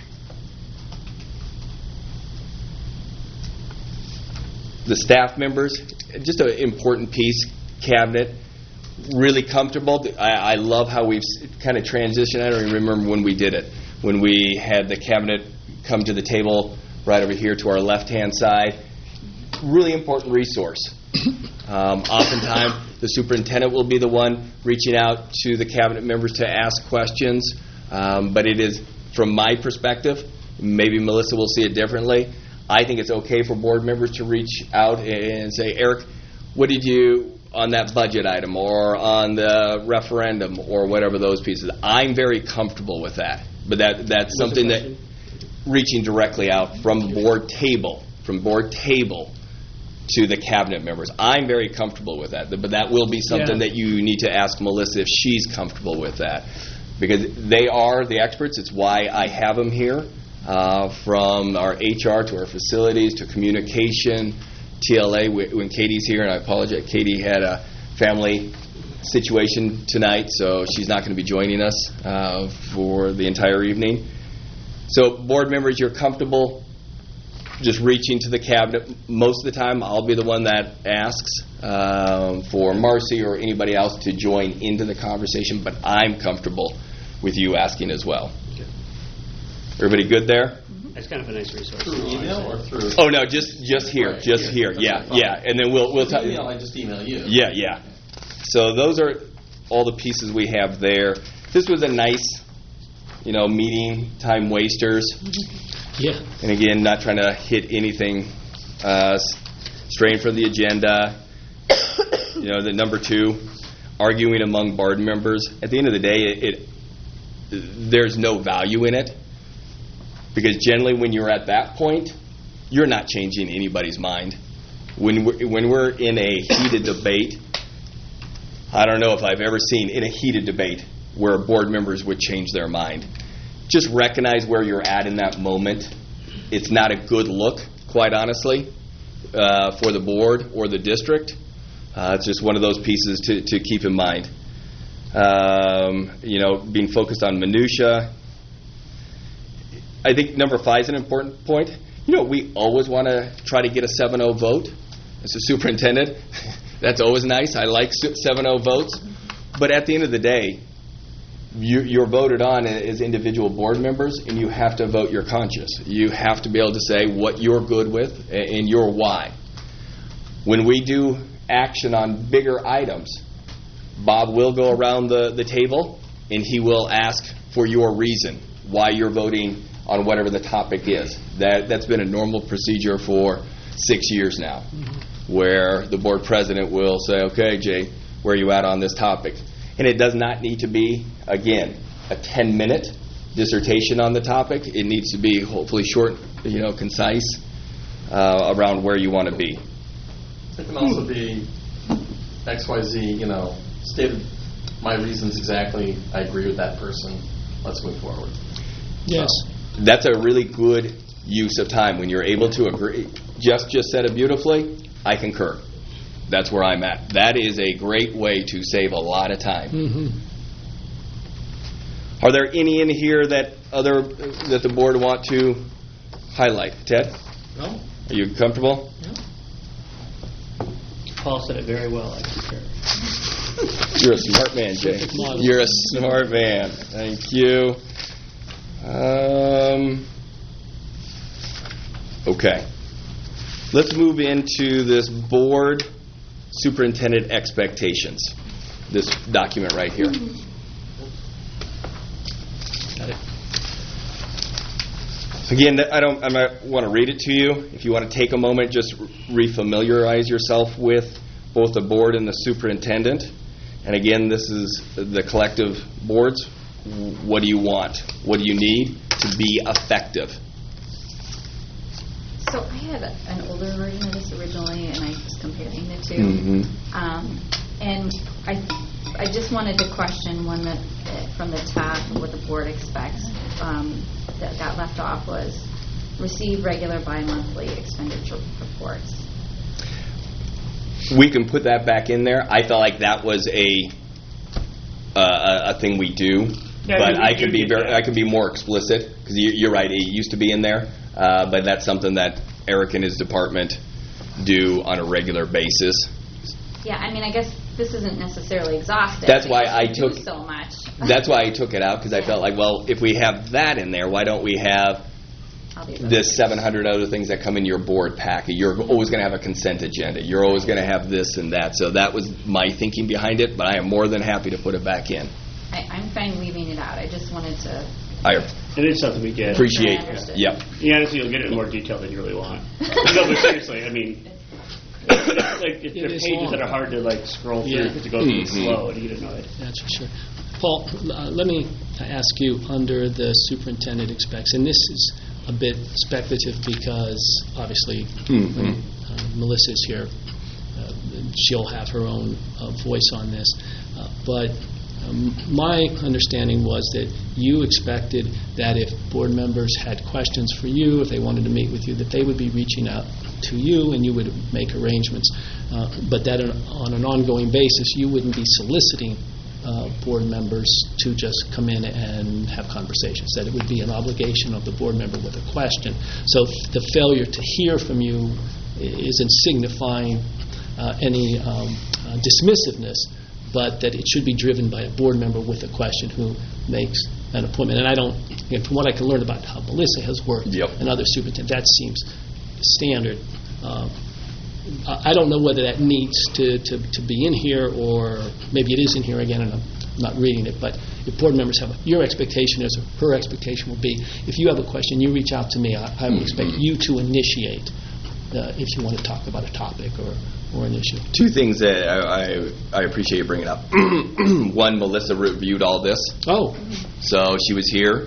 The staff members, just an important piece, cabinet, really comfortable. I love how we've kind of transitioned. I don't even remember when we did it. When we had the cabinet come to the table right over here to our left-hand side. Really important resource. Oftentimes, the superintendent will be the one reaching out to the cabinet members to ask questions. But it is, from my perspective, maybe Melissa will see it differently, I think it's okay for board members to reach out and say, Eric, what did you on that budget item or on the referendum or whatever those pieces. I'm very comfortable with that. But that's something that reaching directly out from board table to the cabinet members. I'm very comfortable with that. But that will be something that you need to ask Melissa if she's comfortable with that. Because they are the experts. It's why I have them here. From our HR to our facilities to communication, TLA, when Katie's here, and I apologize, Katie had a family situation tonight, so she's not going to be joining us for the entire evening. So board members, you're comfortable just reaching to the cabinet. Most of the time, I'll be the one that asks for Marcy or anybody else to join into the conversation, but I'm comfortable with you asking as well. Everybody good there? That's kind of a nice resource. Through email or through? Oh no, just here, right, here. Yeah, and then we'll talk. Email, I just email you. Yeah. So those are all the pieces we have there. This was a nice, meeting time wasters. Yeah. And again, not trying to hit anything straying from the agenda. The number 2, arguing among board members. At the end of the day, there's no value in it. Because generally when you're at that point, you're not changing anybody's mind. When we're in a heated debate, I don't know if I've ever seen in a heated debate where board members would change their mind. Just recognize where you're at in that moment. It's not a good look, quite honestly, for the board or the district. It's just one of those pieces to keep in mind. Being focused on minutia. I think number 5 is an important point. We always want to try to get a 7-0 vote. As a superintendent, that's always nice. I like 7-0 votes. But at the end of the day, you're voted on as individual board members, and you have to vote your conscience. You have to be able to say what you're good with and your why. When we do action on bigger items, Bob will go around the table, and he will ask for your reason, why you're voting on whatever the topic is. That's been a normal procedure for 6 years now, where the board president will say, okay, Jay, where are you at on this topic? And it does not need to be, again, a 10-minute dissertation on the topic. It needs to be hopefully short, concise, around where you want to be. It can also be XYZ, stated my reasons exactly, I agree with that person, let's move forward. Yes. So, that's a really good use of time when you're able to agree. Jeff just said it beautifully. I concur. That's where I'm at. That is a great way to save a lot of time. Mm-hmm. Are there any in here that the board want to highlight? Ted? No. Are you comfortable? No. Paul said it very well. I concur. You're a smart man, Jay. You're a smart man. Thank you. Okay. Let's move into this board superintendent expectations. This document right here. Got it. Again, I don't want to read it to you. If you want to take a moment, just refamiliarize yourself with both the board and the superintendent. And again, this is the collective boards. What do you want? What do you need to be effective? So I had an older version of this originally, and I was comparing the two. Mm-hmm. And I just wanted to question one that from the top, what the board expects. That got left off was receive regular bi-monthly expenditure reports. We can put that back in there. I felt like that was a thing we do, yeah, but I could be more explicit because you're right. It used to be in there, but that's something that Eric and his department do on a regular basis. Yeah, I mean, I guess this isn't necessarily exhaustive. That's why I took so much. That's why I took it out because I felt like, well, if we have that in there, why don't we have the 700 other things that come in your board packet? You're always going to have a consent agenda. You're always going to have this and that. So that was my thinking behind it, but I am more than happy to put it back in. I'm fine leaving it out. I just wanted to... It is something we get. Appreciate. Yep. Yeah, honestly, you'll get it in more detail than you really want. No, but seriously, I mean, there are pages that are hard to scroll through because it goes really slow and you get annoyed. That's for sure. Paul, let me ask you under the superintendent expects, and this is a bit speculative because obviously when Melissa is here, she'll have her own voice on this. But my understanding was that you expected that if board members had questions for you, if they wanted to meet with you, that they would be reaching out to you and you would make arrangements, but that on an ongoing basis you wouldn't be soliciting board members to just come in and have conversations, that it would be an obligation of the board member with a question. So the failure to hear from you isn't signifying any dismissiveness, but that it should be driven by a board member with a question who makes an appointment. And I don't, from what I can learn about how Melissa has worked and other superintendents, that seems standard. I don't know whether that needs to be in here, or maybe it is in here again and I'm not reading it, but if board members have your expectation is, or her expectation will be, if you have a question, you reach out to me. I would expect you to initiate if you want to talk about a topic or an issue. Two things that I appreciate you bringing up. One, Melissa reviewed all this. Oh. So she was here.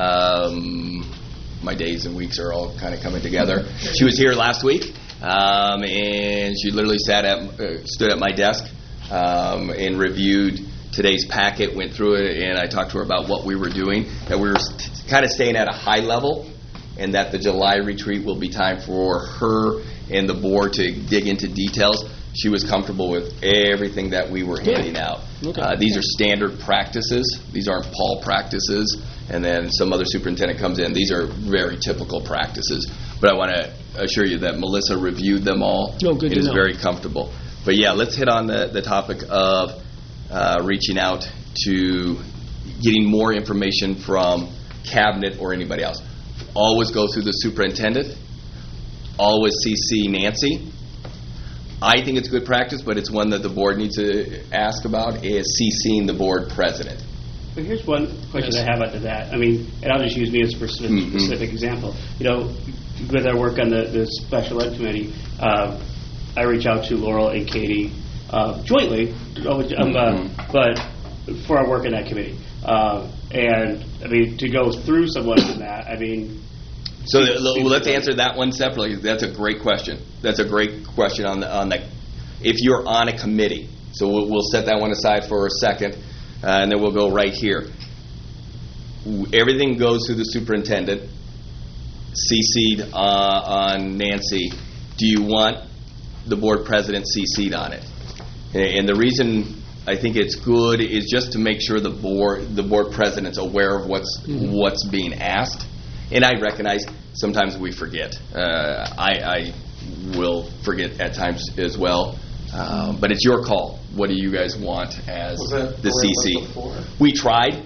My days and weeks are all kind of coming together. She was here last week, and she literally stood at my desk and reviewed today's packet, went through it, and I talked to her about what we were doing, that we were kind of staying at a high level, and that the July retreat will be time for her and the board to dig into details. She was comfortable with everything that we were handing out. Okay. These are standard practices. These aren't Paul practices. And then some other superintendent comes in. These are very typical practices. But I want to assure you that Melissa reviewed them all. Oh, good and is very comfortable. But yeah, let's hit on the topic of reaching out to getting more information from cabinet or anybody else. Always go through the superintendent. Always CC Nancy. I think it's good practice, but it's one that the board needs to ask about, is CCing the board president. But here's one question I have after that. I mean, and I'll just use me as a specific example. With our work on the special ed committee, I reach out to Laurel and Katie jointly, but for our work in that committee. And I mean, to go through someone on that, I mean, So let's answer that one separately. That's a great question. That's a great question on the if you're on a committee. So we'll set that one aside for a second, and then we'll go right here. Everything goes through the superintendent, CC'd on Nancy. Do you want the board president CC'd on it? And the reason I think it's good is just to make sure the board president's aware of what's being asked. And I recognize sometimes we forget. I will forget at times as well. But it's your call. What do you guys want as the CC? We tried.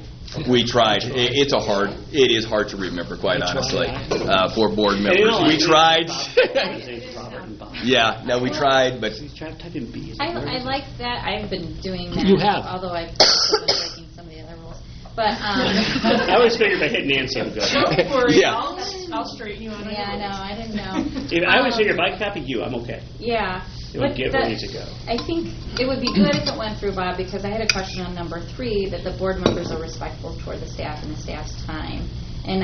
It is hard to remember, quite honestly, for board members. We tried. Yeah, no, we tried, but I like that. I've been doing that. You have. Although I've been breaking some of the other rules. But I always figured if I hit Nancy, I'm good. Don't worry, Yeah. I'll straighten you out. yeah, no, I didn't know. I always figure if I copy you, I'm okay. Yeah. It would get where it needs to go. I think it would be good if it went through, Bob, because I had a question on number 3, that the board members are respectful toward the staff and the staff's time. And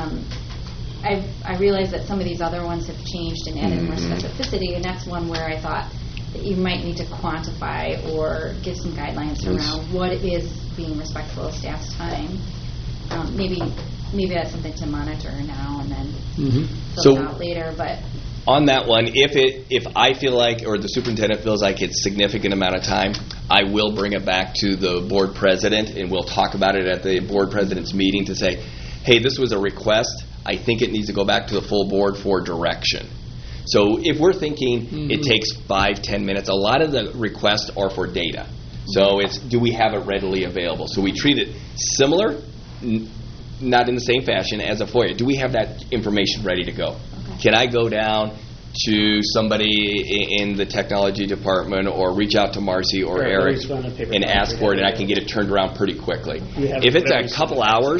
I realize that some of these other ones have changed and added more specificity, and that's one where I thought that you might need to quantify or give some guidelines around what is being respectful of staff's time. Maybe that's something to monitor now and then fill it out later, but... On that one, if I feel like, or the superintendent feels like it's significant amount of time, I will bring it back to the board president, and we'll talk about it at the board president's meeting to say, hey, this was a request. I think it needs to go back to the full board for direction. So if we're thinking it takes 5-10 minutes, a lot of the requests are for data. So it's, do we have it readily available? So we treat it similar, not in the same fashion as a FOIA. Do we have that information ready to go? Can I go down to somebody in the technology department or reach out to Marcy or Eric and ask for it, and I can get it turned around pretty quickly? If it's a couple hours,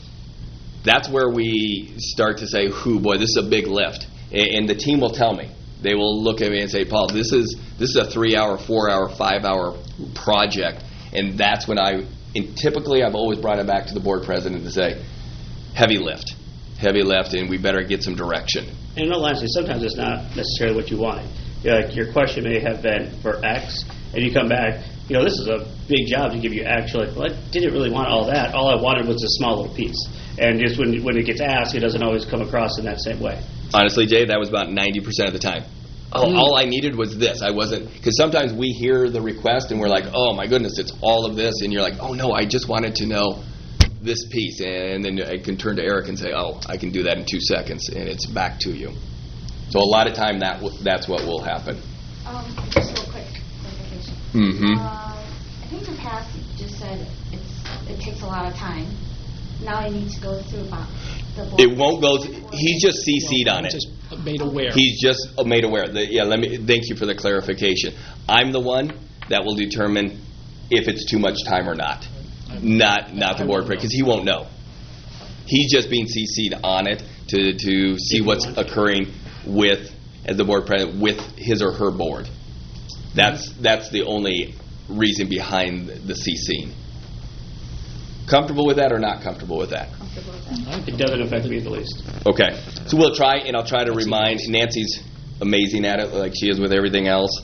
that's where we start to say, boy, this is a big lift. And the team will tell me. They will look at me and say, Paul, this is a 3-hour, 4-hour, 5-hour project. And that's when and typically I've always brought it back to the board president to say, heavy lift, and we better get some direction. And honestly, sometimes it's not necessarily what you wanted. Like your question may have been for X, and you come back, this is a big job to give you X. You're like, well, I didn't really want all that. All I wanted was a small little piece. And just when it gets asked, it doesn't always come across in that same way. Honestly, Jay, that was about 90% of the time. All I needed was this. I wasn't, because sometimes we hear the request and we're like, oh my goodness, it's all of this. And you're like, oh no, I just wanted to know this piece, and then I can turn to Eric and say, oh, I can do that in 2 seconds, and it's back to you. So a lot of time that's what will happen. Just real quick clarification. I think in the past you just said it takes a lot of time. Now I need to go through about the board. It won't go. He's just CC'd on it. Just made aware. He's just made aware. Thank you for the clarification. I'm the one that will determine if it's too much time or not. Not the board, because he won't know. He's just being CC'd on it to see what's occurring as the board president with his or her board. That's the only reason behind the CCing. Comfortable with that or not comfortable with that? Comfortable with that. It doesn't affect me the least. Okay. So we'll try, and I'll try to remind, Nancy's amazing at it, like she is with everything else,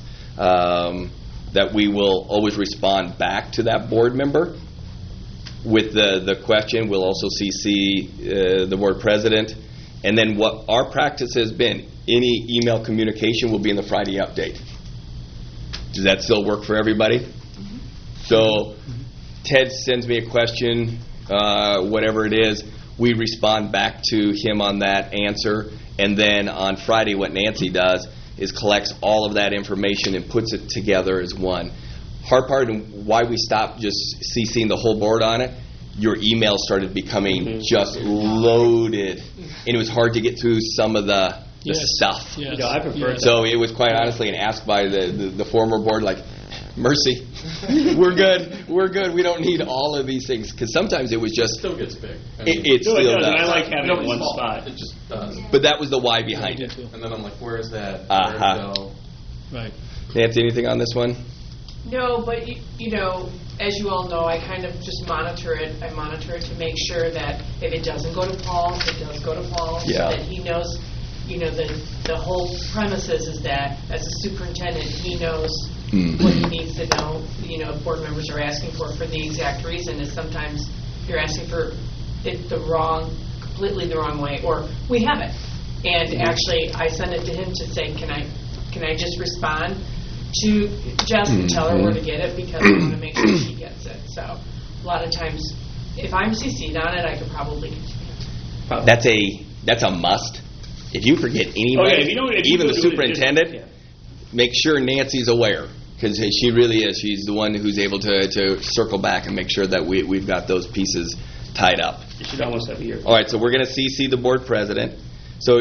that we will always respond back to that board member with the question. We'll also CC the board president. And then what our practice has been, any email communication will be in the Friday update. Does that still work for everybody? So Ted sends me a question, whatever it is, we respond back to him on that answer. And then on Friday what Nancy does is collects all of that information and puts it together as one. Hard part and why we stopped just CCing the whole board on it, your emails started becoming just loaded, and it was hard to get through some of the stuff. Yes. I prefer So it was quite honestly an ask by the former board, like, mercy, we're good. We don't need all of these things, because sometimes it was just. It still gets big. It still does. I like having it in one spot. It just does. But that was the why behind it. And then I'm like, where is that? Where Right. Nancy, anything on this one? No, but as you all know, I kind of just monitor it. I monitor it to make sure that if it doesn't go to Paul, it does go to Paul, Yeah. so that he knows, the whole premise is that as a superintendent, he knows what he needs to know. Board members are asking for the exact reason is sometimes you're asking for it completely the wrong way, or we have it. And actually, I send it to him to say, can I just respond to Jess and tell her where to get it, because I want to make sure she gets it. So a lot of times, if I'm CC'd on it, I could probably. That's a must. If you forget anybody, even the superintendent, make sure Nancy's aware, because she really is. She's the one who's able to circle back and make sure that we've got those pieces tied up. You should almost have a year. All right, so we're going to CC the board president. So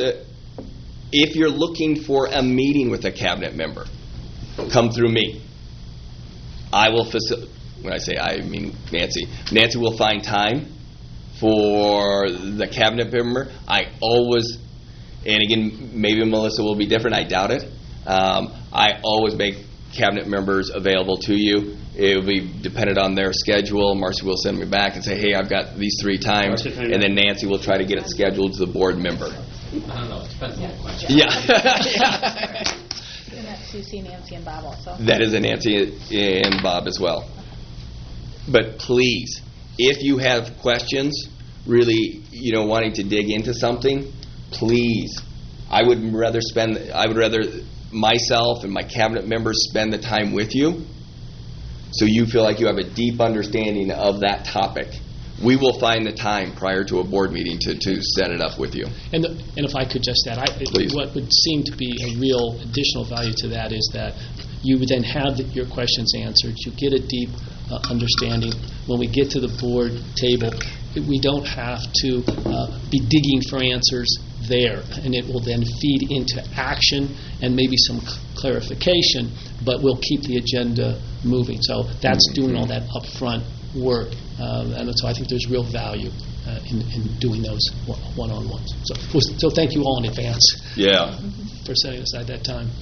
if you're looking for a meeting with a cabinet member, come through me. I will when I say I mean Nancy. Nancy will find time for the cabinet member. I always, and again, maybe Melissa will be different. I doubt it. I always make cabinet members available to you. It will be dependent on their schedule. Marcy will send me back and say, hey, I've got these 3 times. And then Nancy will try to get it scheduled to the board member. I don't know. It depends on the question. Yeah. And that's Susie, Nancy, and Bob also. That is a Nancy and Bob as well. But please, if you have questions, really, wanting to dig into something, please, I would rather myself and my cabinet members spend the time with you, so you feel like you have a deep understanding of that topic. We will find the time prior to a board meeting to set it up with you. And if I could just add, what would seem to be a real additional value to that is that you would then have your questions answered. You get a deep understanding. When we get to the board table, we don't have to be digging for answers there, and it will then feed into action and maybe some clarification, but we'll keep the agenda moving. So that's doing all that upfront work, and so I think there's real value in doing those one-on-ones. So thank you all in advance for setting aside that time.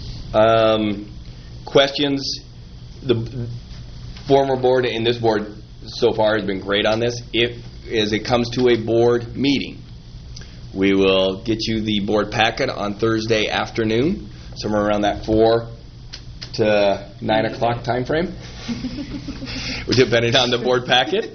Questions? The former board and this board so far has been great on this. As it comes to a board meeting, we will get you the board packet on Thursday afternoon, somewhere around that 4 to 9 o'clock time frame, depending on the board packet.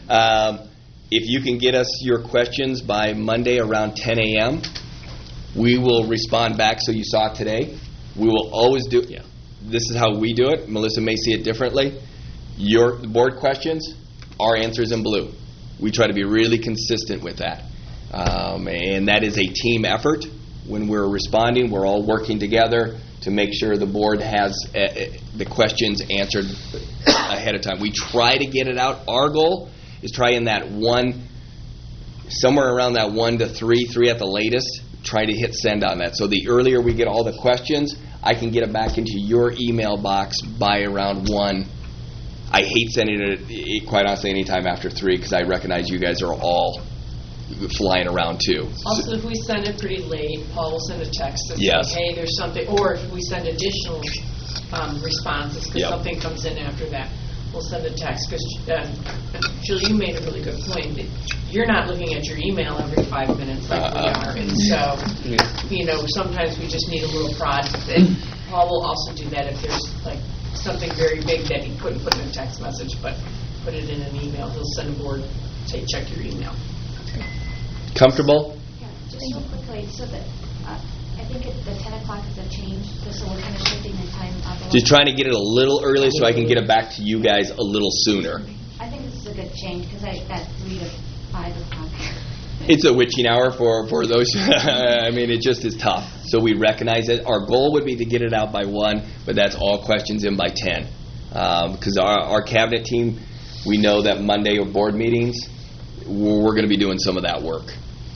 If you can get us your questions by Monday around 10 a.m., we will respond back. So you saw it today. We will always do it. This is how we do it. Melissa may see it differently. Your board questions, our answers in blue. We try to be really consistent with that. And that is a team effort. When we're responding, we're all working together to make sure the board has the questions answered ahead of time. We try to get it out. Our goal is try in that somewhere around that 1 to 3 at the latest, try to hit send on that. So the earlier we get all the questions, I can get it back into your email box by around 1. I hate sending it, quite honestly, anytime after 3, because I recognize you guys are all flying around too. Also, if we send it pretty late, Paul will send a text that says, hey, there's something, or if we send additional responses because something comes in after that, we'll send a text. Because, Julie, you made a really good point. That you're not looking at your email every 5 minutes like we are. And so, sometimes we just need a little prod. And Paul will also do that if there's like something very big that he couldn't put in a text message, but put it in an email. He'll send a board, say, check your email. Comfortable? Yeah, just real quickly, so that I think the 10 o'clock is a change, so we're kind of shifting the time up a little. Just trying to get it a little early so I can get it back to you guys a little sooner. I think this is a good change because that 3 to 5 o'clock. It's a witching hour for those. I mean, it just is tough. So we recognize it. Our goal would be to get it out by 1, but that's all questions in by 10. Because our cabinet team, we know that Monday or board meetings, we're going to be doing some of that work.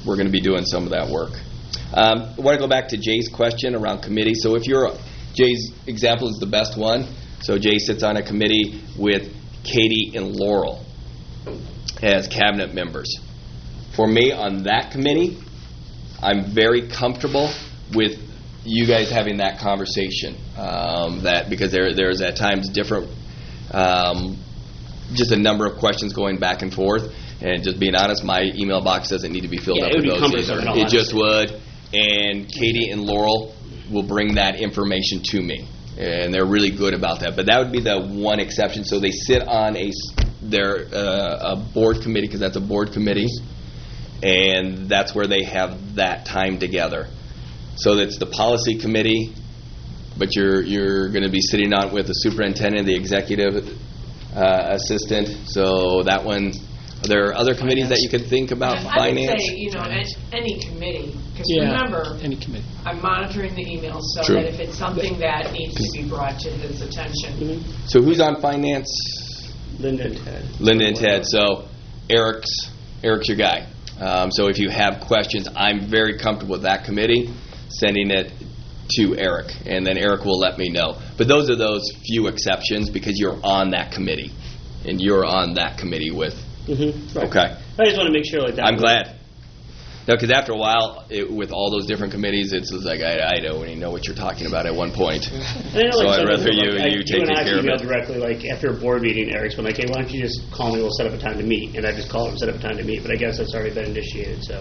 I want to go back to Jay's question around committee. So Jay's example is the best one. So Jay sits on a committee with Katie and Laurel as cabinet members. For me, on that committee, I'm very comfortable with you guys having that conversation. Because there's at times different just a number of questions going back and forth. And just being honest, my email box doesn't need to be filled up with those either. It just would. And Katie and Laurel will bring that information to me. And they're really good about that. But that would be the one exception. So they sit on a board committee, because that's a board committee, and that's where they have that time together. So that's the policy committee, but you're going to be sitting on with the superintendent, the executive assistant. So that one. Are there other committees that you could think about? Finance? I would say, any committee. Because remember, any committee. I'm monitoring the emails so True. that if it's something that needs to be brought to his attention. So who's on finance? Linda and Ted. Linda and Ted. So Eric's your guy. So if you have questions, I'm very comfortable with that committee, sending it to Eric, and then Eric will let me know. But those are those few exceptions because you're on that committee, and you're on that committee with. Right. Okay. I just want to make sure like that. I'm glad. No, because after a while, with all those different committees, it's like I don't even know what you're talking about at one point. So I'd rather you take care of it. Directly, like after a board meeting, Eric's been like, "Hey, why don't you just call me? We'll set up a time to meet." And I just call him and set up a time to meet. But I guess that's already been initiated. So.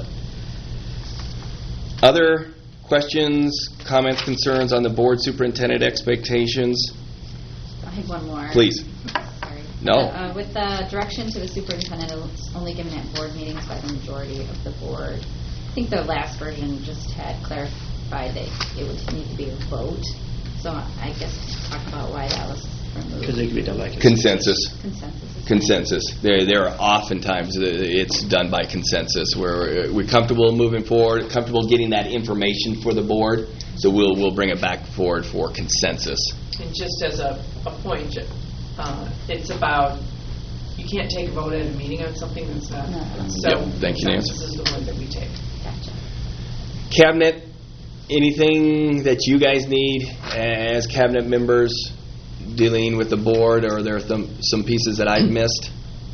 Other questions, comments, concerns on the board superintendent expectations? I have one more. Please. Sorry. No. With the direction to the superintendent, it's only given at board meetings by the majority of the board. I think the last version just had clarified that it would need to be a vote. So I guess talk about why that was removed. Because it can be done by consensus. Consensus. There are oftentimes it's done by consensus where we're comfortable moving forward, comfortable getting that information for the board. So we'll bring it back forward for consensus. And just as a point, it's about you can't take a vote at a meeting on something that's not. No. So Thank you, Nancy. This is the one that we take. Gotcha. Cabinet, anything that you guys need as cabinet members dealing with the board, or are there some pieces that I've missed?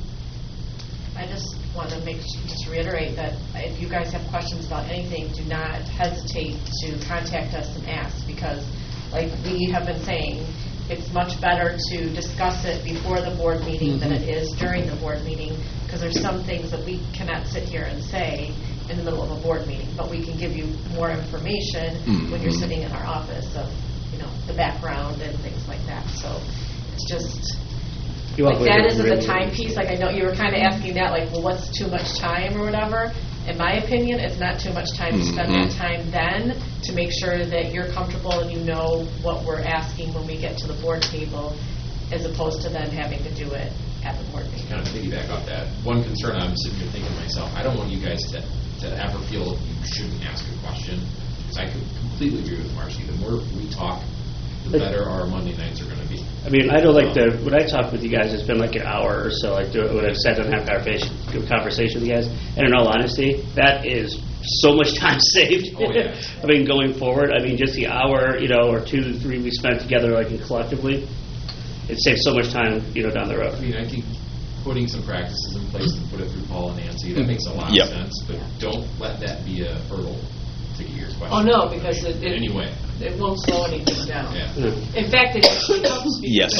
I just want to just reiterate that if you guys have questions about anything, do not hesitate to contact us and ask, because like we have been saying, it's much better to discuss it before the board meeting than it is during the board meeting, because there's some things that we cannot sit here and say in the middle of a board meeting, but we can give you more information when you're sitting in our office of the background and things like that. So it's just like that isn't the timepiece. Like I know you were kind of asking that, like, well, what's too much time or whatever. In my opinion, it's not too much time to spend that time then to make sure that you're comfortable and you know what we're asking when we get to the board table, as opposed to then having to do it at the board meeting. Kind of piggyback off that, one concern I'm sitting here thinking to myself, I don't want you guys to ever feel you shouldn't ask a question, because I completely agree with Marcy. The more we talk, the better our Monday nights are going to be. I mean, I know when I talk with you guys, it's been like an hour or so, like when I've sat down and had a conversation with you guys. And in all honesty, that is so much time saved. Oh, yeah. I mean, going forward, just the hour, or 2 to 3 we spent together, like collectively, it saves so much time, down the road. I mean, I think putting some practices in place to put it through Paul and Nancy, that makes a lot of sense. But don't let that be a hurdle to get your question. Oh, no, because anyway. It won't slow anything down. Yeah. In fact, it actually helps. Yes.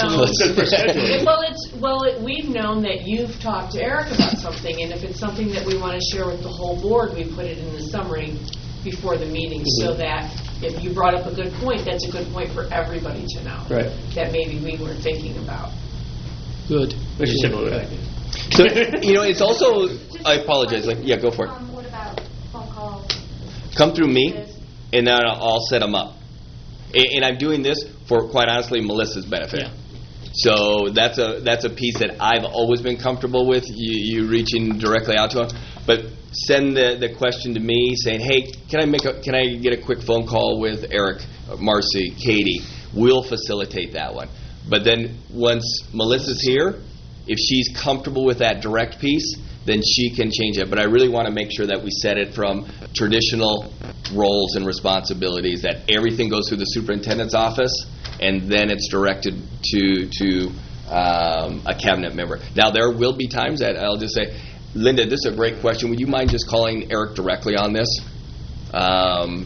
We've known that you've talked to Eric about something, and if it's something that we want to share with the whole board, we put it in the summary before the meeting, so that if you brought up a good point, that's a good point for everybody to know. Right. That maybe we weren't thinking about. Good. Which is simply what I do. So, it's also, I apologize, go for it. What about phone calls? Come through me, and then I'll set them up. And I'm doing this for, quite honestly, Melissa's benefit. Yeah. So that's a piece that I've always been comfortable with, you reaching directly out to them. But send the question to me saying, hey, can I get a quick phone call with Eric, Marcy, Katie? We'll facilitate that one. But then once Melissa's here, if she's comfortable with that direct piece, then she can change it. But I really want to make sure that we set it from traditional roles and responsibilities, that everything goes through the superintendent's office, and then it's directed to a cabinet member. Now, there will be times that I'll just say, Linda, this is a great question. Would you mind just calling Eric directly on this?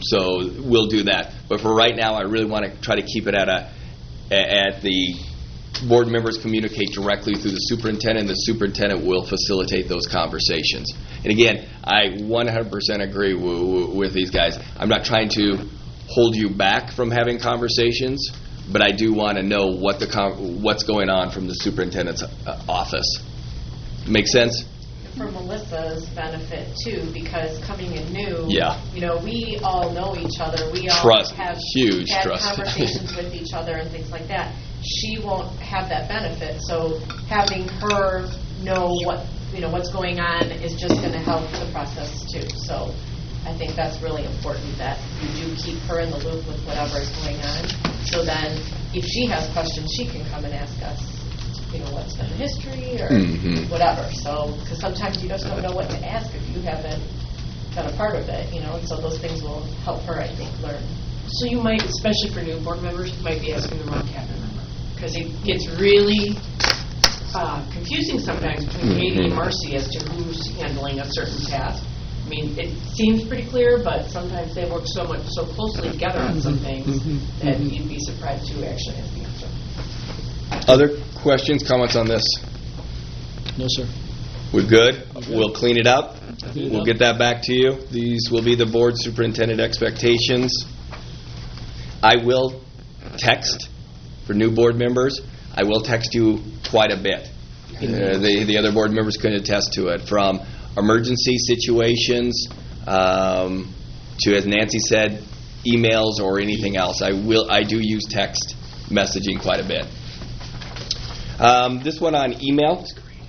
So we'll do that. But for right now, I really want to try to keep it at the board members communicate directly through the superintendent. The superintendent will facilitate those conversations. And again, I 100% agree with these guys. I'm not trying to hold you back from having conversations, but I do want to know what's going on from the superintendent's office. Make sense? For Melissa's benefit too, because coming in new, Yeah. We all know each other. We all Trust. have Huge had trust. conversations with each other and things like that. She won't have that benefit, so having her know what's going on is just going to help the process too. So I think that's really important that you do keep her in the loop with whatever is going on. So then, if she has questions, she can come and ask us, what's been the history or whatever. So, because sometimes you just don't know what to ask if you haven't been a part of it, and so those things will help her, I think, learn. So you might, especially for new board members, you might be asking the wrong cabinet member, because it gets really confusing sometimes between Katie and Marcy as to who's handling a certain task. I mean, it seems pretty clear, but sometimes they work so closely together on some things that you'd be surprised who actually has the answer. Other questions, comments on this? No, sir. We're good? We'll clean it up. We'll get that back to you. These will be the board superintendent expectations. I will text for new board members. I will text you quite a bit. The other board members can attest to it. From emergency situations to, as Nancy said, emails or anything else. I do use text messaging quite a bit. This one on email.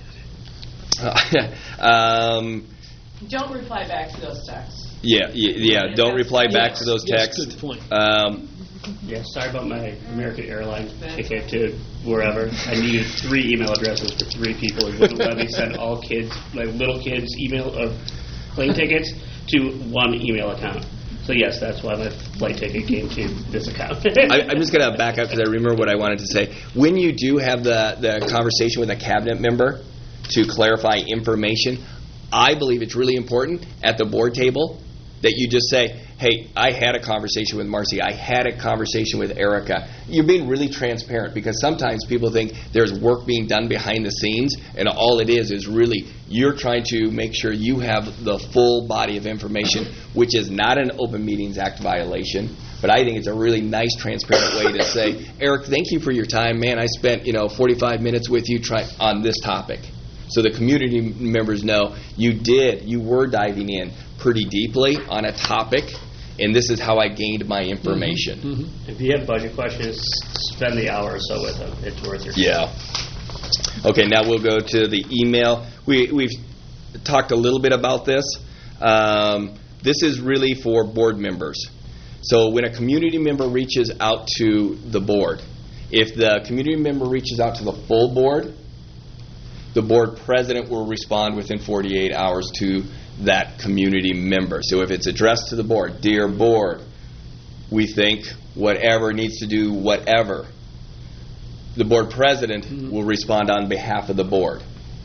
Don't reply back to those texts. Yeah. Don't reply back to those texts. Yes, good point. Sorry about my American Airlines ticket to wherever. I needed 3 email addresses for 3 people. It wouldn't let me send all kids, my little kids' email of plane tickets to one email account. So yes, that's why my flight ticket came to this account. I'm just going to back up because I remember what I wanted to say. When you do have the conversation with a cabinet member to clarify information, I believe it's really important at the board table that you just say, hey, I had a conversation with Marcy. I had a conversation with Erica. You're being really transparent because sometimes people think there's work being done behind the scenes, and all it is really you're trying to make sure you have the full body of information, which is not an Open Meetings Act violation. But I think it's a really nice, transparent way to say, Eric, thank you for your time. Man, I spent 45 minutes with you on this topic. So the community members know you were diving in pretty deeply on a topic, and this is how I gained my information. Mm-hmm. If you have budget questions, spend the hour or so with them. It's worth your time. Yeah. Okay, now we'll go to the email. We've talked a little bit about this. This is really for board members. So when a community member reaches out to the board, if the community member reaches out to the full board, the board president will respond within 48 hours to that community member. So if it's addressed to the board, dear board, we think whatever needs to do whatever, the board president will respond on behalf of the board.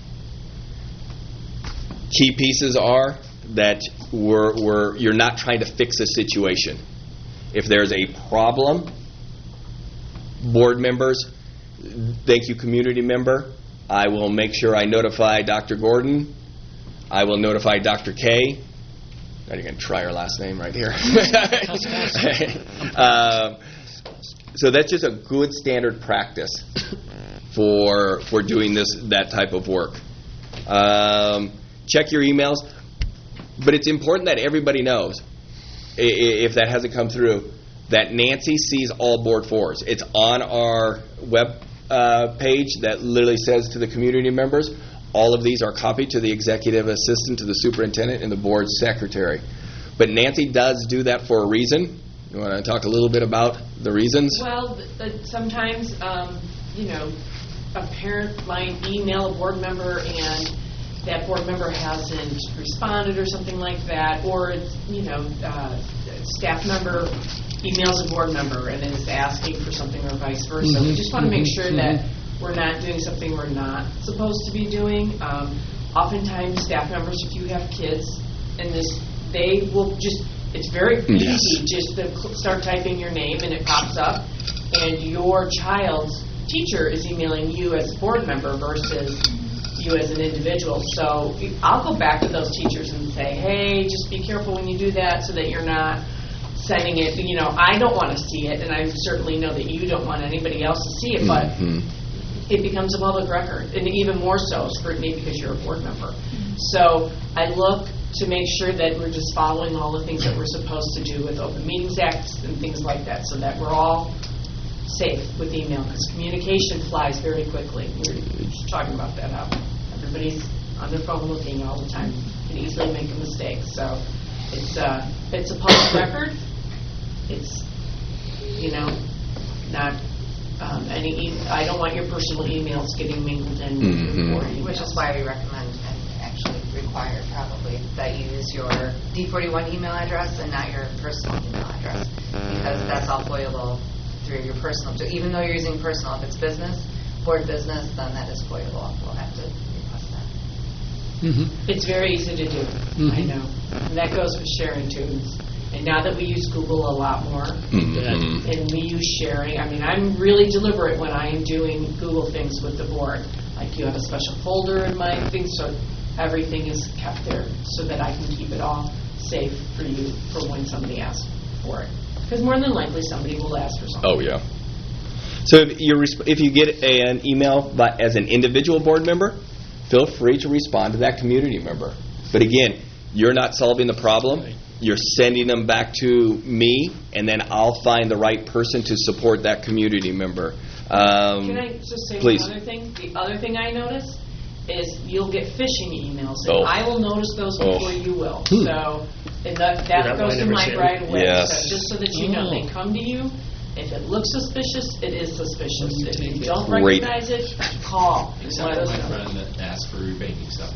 Key pieces are that you're not trying to fix a situation. If there's a problem, board members, thank you, community member, I will make sure I notify Dr. Gordon. I will notify Dr. K. Not even going to try her last name right here. So that's just a good standard practice for doing that type of work. Check your emails, but it's important that everybody knows, if that hasn't come through, that Nancy sees all board fours. It's on our web page that literally says to the community members, all of these are copied to the executive assistant, to the superintendent, and the board secretary. But Nancy does do that for a reason. You want to talk a little bit about the reasons? Well, sometimes, a parent might email a board member and that board member hasn't responded or something like that, or a staff member emails a board member and is asking for something or vice versa. We just want to make sure that we're not doing something we're not supposed to be doing. Oftentimes, staff members, if you have kids in this, they will it's very easy just to start typing your name and it pops up, and your child's teacher is emailing you as a board member versus you as an individual. So I'll go back to those teachers and say, hey, just be careful when you do that so that you're not sending it. I don't want to see it, and I certainly know that you don't want anybody else to see it, but it becomes a public record, and even more so scrutiny because you're a board member. So I look to make sure that we're just following all the things that we're supposed to do with Open Meetings Act and things like that, so that we're all safe with email, because communication flies very quickly. We were just talking about that, how everybody's on their phone looking all the time. You can easily make a mistake. So it's a public record. It's, not I don't want your personal emails getting mingled in with your board emails. Which is why we recommend and actually require probably that you use your D41 email address and not your personal email address, because that's all foilable through your personal. Even though you're using personal, if it's business, board business, then that is foilable. We'll have to request that. It's very easy to do. I know. And that goes with sharing too. And now that we use Google a lot more, and we use sharing, I'm really deliberate when I am doing Google things with the board. Like you have a special folder in my thing, so everything is kept there so that I can keep it all safe for you for when somebody asks for it. Because more than likely somebody will ask for something. Oh, yeah. So if you get an email as an individual board member, feel free to respond to that community member. But again, you're not solving the problem. Right. You're sending them back to me, and then I'll find the right person to support that community member. Can I just say please. one other thing? The other thing I notice is you'll get phishing emails, and I will notice those before you will. So and that goes to Mike right away. Yes. So just so that you know, they come to you. If it looks suspicious, it is suspicious. If you don't recognize it, call. Except for my friend that asked for your banking stuff.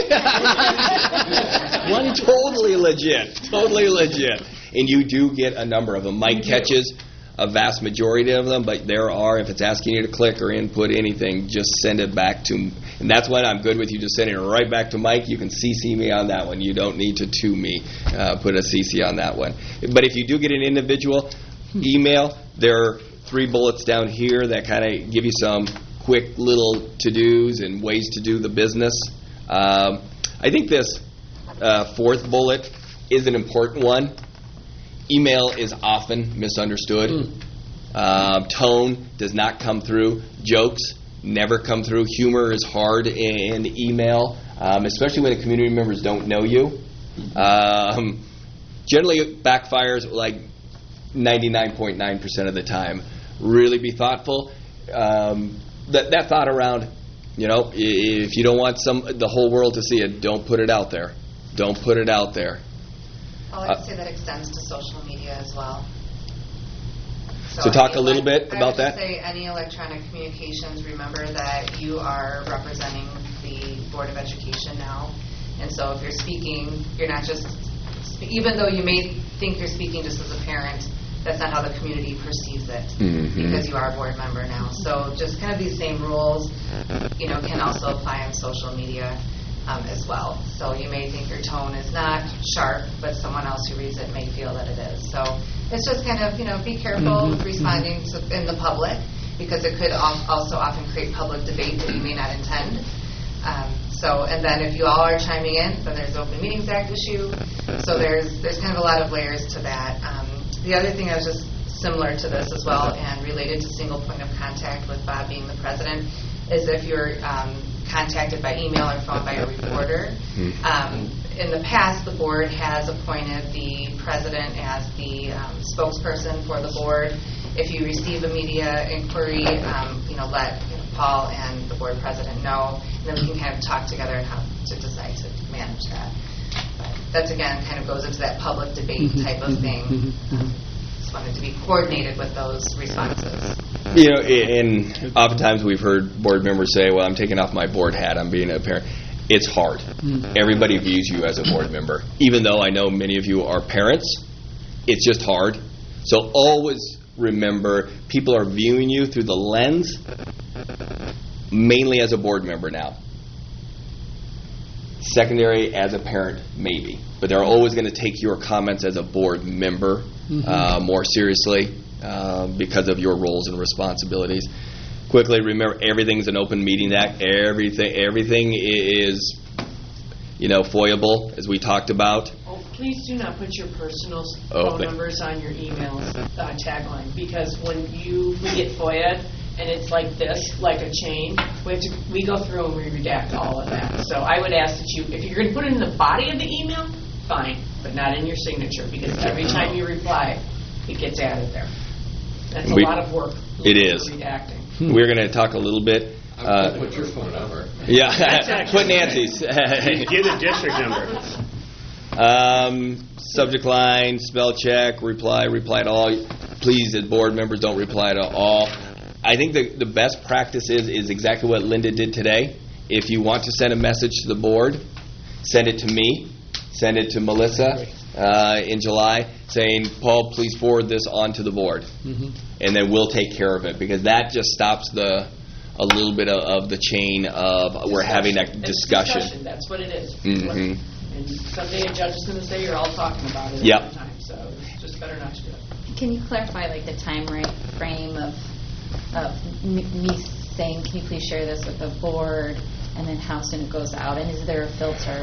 Totally legit. And you do get a number of them. Mike catches a vast majority of them, but there are, if it's asking you to click or input anything, just send it back to, and that's what I'm good with, you just sending it right back to Mike. You can CC me on that one. You don't need to me, put a CC on that one. But if you do get an individual email, there are 3 bullets down here that kind of give you some quick little to-dos and ways to do the business. I think this 4th bullet is an important one. Email is often misunderstood. Tone does not come through. Jokes never come through. Humor is hard in email, especially when the community members don't know you. Generally, it backfires like 99.9% of the time. Really be thoughtful. That thought around, if you don't want the whole world to see it, don't put it out there. Don't put it out there. I would say that extends to social media as well. So talk a little bit about that. I would say any electronic communications, remember that you are representing the Board of Education now. And so if you're speaking, you're not just, even though you may think you're speaking just as a parent, that's not how the community perceives it, because you are a board member now. So just kind of these same rules, can also apply on social media as well. So you may think your tone is not sharp, but someone else who reads it may feel that it is. So it's just kind of, be careful with responding in the public, because it could also often create public debate that you may not intend. And then if you all are chiming in, then there's Open Meetings Act issue. So there's kind of a lot of layers to that. The other thing that was just similar to this as well, and related to single point of contact with Bob being the president, is if you're contacted by email or phone by a reporter. In the past, the board has appointed the president as the spokesperson for the board. If you receive a media inquiry, let Paul and the board president know, and then we can kind of talk together on how to decide to manage that. But that's, again, kind of goes into that public debate type of thing. Just wanted to be coordinated with those responses. And oftentimes we've heard board members say, well, I'm taking off my board hat, I'm being a parent. It's hard. Everybody views you as a board member. Even though I know many of you are parents, it's just hard. So always remember, people are viewing you through the lens mainly as a board member now. Secondary as a parent, maybe. But they're always going to take your comments as a board member more seriously because of your roles and responsibilities. quickly, remember, everything's an open meeting act. Everything is, foyable, as we talked about. Oh, please do not put your personal phone numbers on your emails tagline, because when we get FOIA'd and it's like this, like a chain, we go through and we redact all of that. So I would ask that if you're going to put it in the body of the email, fine, but not in your signature, because every time you reply, it gets added there. That's a lot of work. It is. Redacting. We're going to talk a little bit. Put your phone number. Yeah, put Nancy's. Give the district number. Subject line, spell check, reply to all. Please, as board members, don't reply to all. I think the best practice is exactly what Linda did today. If you want to send a message to the board, send it to me, send it to Melissa in July, saying, Paul, please forward this on to the board. Mm-hmm. And then we'll take care of it, because that just stops a little bit of the chain of we're having a discussion. That's what it is. Mm-hmm. And someday a judge is going to say you're all talking about it yep. all the time, so it's just better not to do it. Can you clarify the time frame of me saying, can you please share this with the board, and then how soon it goes out, and is there a filter?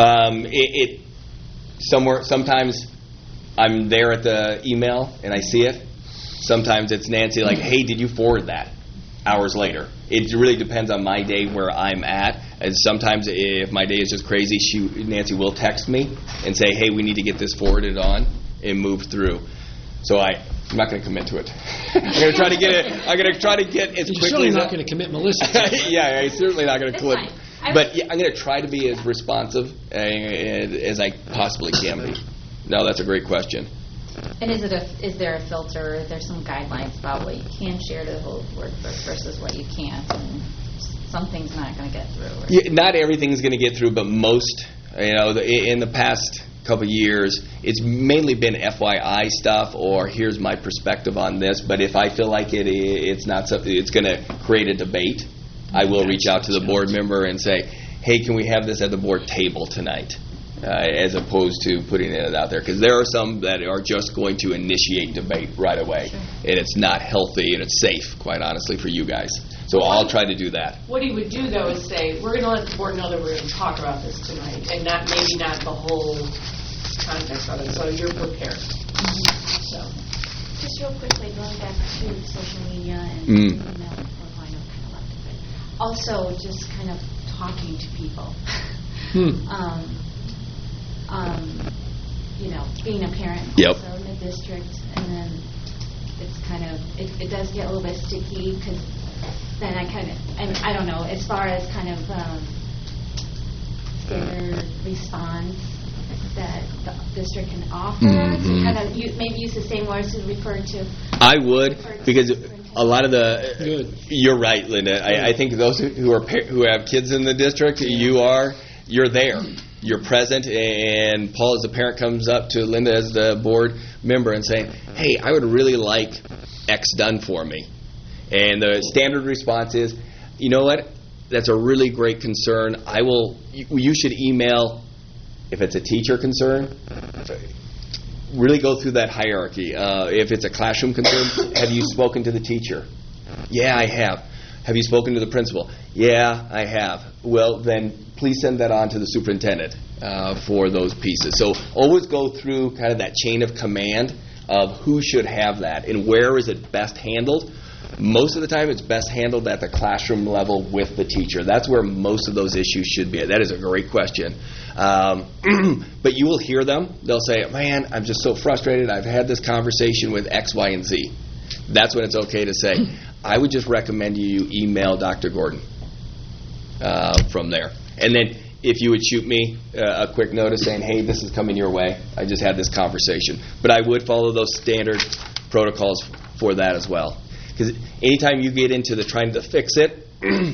Sometimes I'm there at the email and I see it. Sometimes it's Nancy like, hey, did you forward that? Hours later. It really depends on my day where I'm at. And sometimes if my day is just crazy, Nancy will text me and say, hey, we need to get this forwarded on and move through. So I'm not going to commit to it. I'm going to try to get it. I'm going to try to get as quickly. You're certainly not going to commit, Melissa. Yeah, I'm certainly not going to commit. Fine. But yeah, I'm going to try to be as responsive as I possibly can be. No, that's a great question. And is there a filter? Is there some guidelines about what you can share to the whole board versus what you can't? And something's not going to get through. Yeah, not everything's going to get through, but most, in the past couple of years, it's mainly been FYI stuff or here's my perspective on this. But if I feel like it's not something, it's going to create a debate, I will reach out to the board member and say, hey, can we have this at the board table tonight? As opposed to putting it out there. Because there are some that are just going to initiate debate right away. Sure. And it's not healthy and it's safe, quite honestly, for you guys. So I'll try to do that. What he would do, though, is say, we're going to let the board know that we're going to talk about this tonight, and maybe not the whole context of it, so you're prepared. Mm-hmm. So. Just real quickly, going back to social media and email, I know kind of left it, but also just kind of talking to people. Being a parent also in the district, and then it's kind of, it does get a little bit sticky, because then I don't know, as far as kind of standard response that the district can offer, to kind of maybe use the same words to refer to. I would, because a lot of you're right, Linda. I think those who have kids in the district, you're there. You're present, and Paul as the parent comes up to Linda as the board member and saying, hey, I would really like X done for me. And the standard response is, you know what, that's a really great concern. You should email, if it's a teacher concern, really go through that hierarchy. If it's a classroom concern, have you spoken to the teacher? Yeah, I have. Have you spoken to the principal? Yeah, I have. Well, then please send that on to the superintendent for those pieces. So always go through kind of that chain of command of who should have that and where is it best handled. Most of the time it's best handled at the classroom level with the teacher. That's where most of those issues should be. That is a great question. But you will hear them. They'll say, man, I'm just so frustrated. I've had this conversation with X, Y, and Z. That's when it's okay to say, I would just recommend you email Dr. Gordon from there. And then if you would shoot me a quick notice saying, hey, this is coming your way. I just had this conversation. But I would follow those standard protocols for that as well. Because anytime you get into the trying to fix it,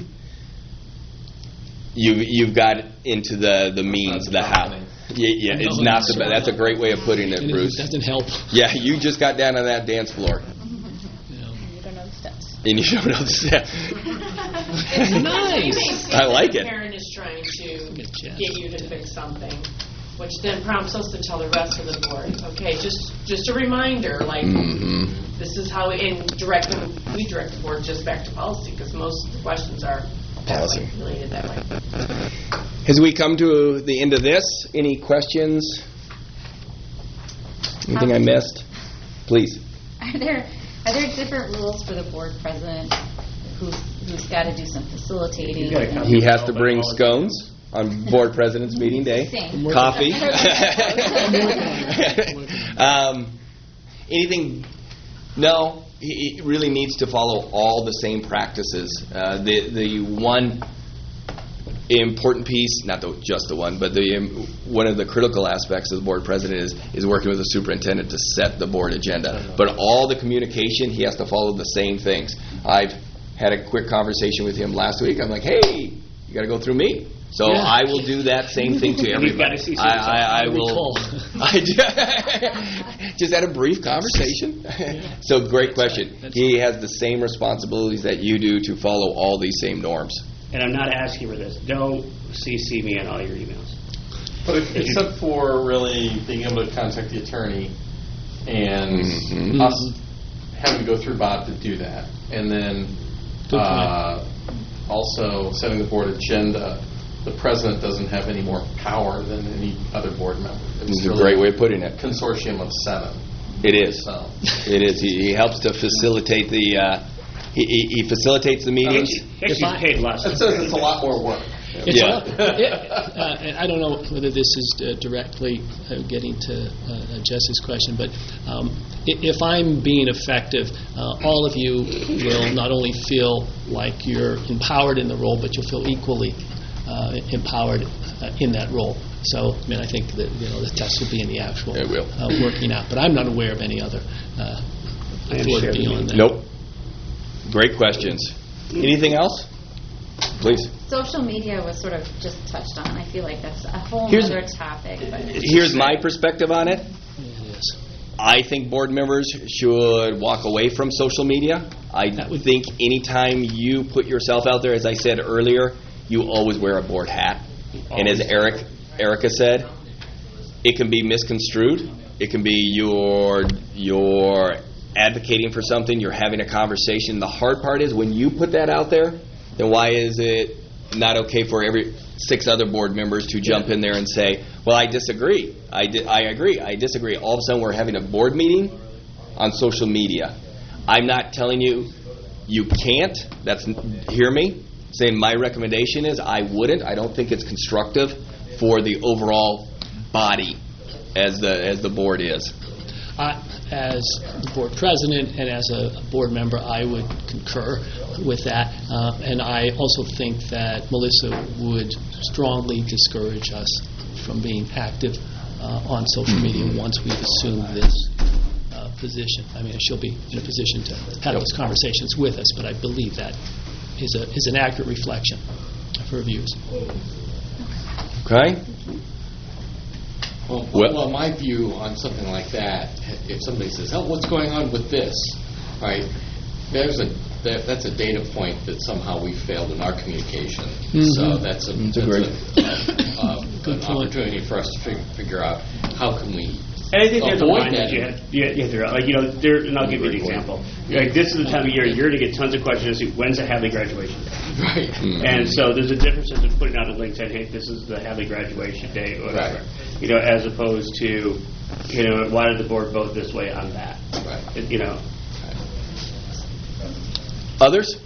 you've got into the means, the how. Yeah, it's not the best. That's a great way of putting it, Bruce. It doesn't help. Yeah, you just got down on that dance floor. And you don't know the steps. It's nice. I like it. The parent is trying to get you to fix something, which then prompts us to tell the rest of the board, okay, just a reminder, like, this this is how, we direct the board just back to policy, because most of the questions are Policy. related that way. As we come to the end of this, any questions? Anything I missed? Please. Are there different rules for the board president who's got to do some facilitating? He has to bring scones on board president's meeting day. Same. Coffee. Anything? No. He really needs to follow all the same practices. The one important piece, not just the one, but one of the critical aspects of the board president is working with the superintendent to set the board agenda. But all the communication, he has to follow the same things. I've had a quick conversation with him last week. I'm like, hey, you got to go through me. So yeah. I will do that same thing to everybody. I will. I just had a brief conversation. So great question. He has the same responsibilities that you do to follow all these same norms. And I'm not asking for this. Don't CC me on all your emails. But except for really being able to contact the attorney and us having to go through Bob to do that, and then also setting the board agenda. The president doesn't have any more power than any other board member. It's a great way of putting it. Consortium of 7. It is. So. It is. He helps to facilitate the. He facilitates the meetings. He paid less. It says it's a lot more work. And I don't know whether this is directly getting to Jess's question, but if I'm being effective, all of you will not only feel like you're empowered in the role, but you'll feel equally empowered in that role. So, I mean, I think that the test will be in the actual working out. But I'm not aware of any other authority beyond that. Nope. Great questions. Anything else? Please. Social media was sort of just touched on. I feel like that's a whole other topic. But here's my perspective on it. I think board members should walk away from social media. I think anytime you put yourself out there, as I said earlier, you always wear a board hat. And as Erica said, it can be misconstrued. It can be you're advocating for something, you're having a conversation. The hard part is when you put that out there, then why is it not okay for every 6 other board members to jump in there and say, well, I disagree. I agree. I disagree. All of a sudden we're having a board meeting on social media. I'm not telling you you can't. Hear me. Saying my recommendation is I wouldn't. I don't think it's constructive for the overall body as the board is. As the board president and as a board member, I would concur with that. And I also think that Melissa would strongly discourage us from being active on social media once we've assumed this position. I mean, she'll be in a position to have those conversations with us, but I believe that is an accurate reflection of her views. Okay. Well, my view on something like that, if somebody says, "Oh, what's going on with this?" Right? That's a data point that somehow we failed in our communication. So that's an opportunity for us to figure out how can we. And I think there's a line that you have to, and I'll give you an example. Like, this is the time of year you're going to get tons of questions as to when's the Hadley graduation day. Right. And so there's a difference in putting out a link saying, hey, this is the Hadley graduation day, or whatever. Right. As opposed to, why did the board vote this way on that? Right. Others?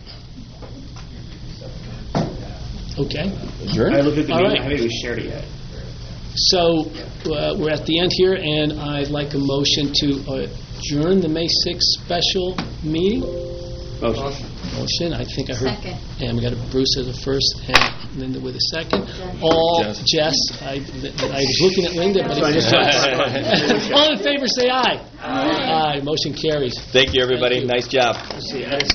Okay. Sure. I looked at the meeting. I haven't even shared it yet. So we're at the end here, and I'd like a motion to adjourn the May 6th special meeting. Motion. I think I heard. Second. And we got Bruce as a first and Linda with a second. Jess. I was looking at Linda, but all in favor say aye. Aye. Motion carries. Thank you, everybody. Nice job.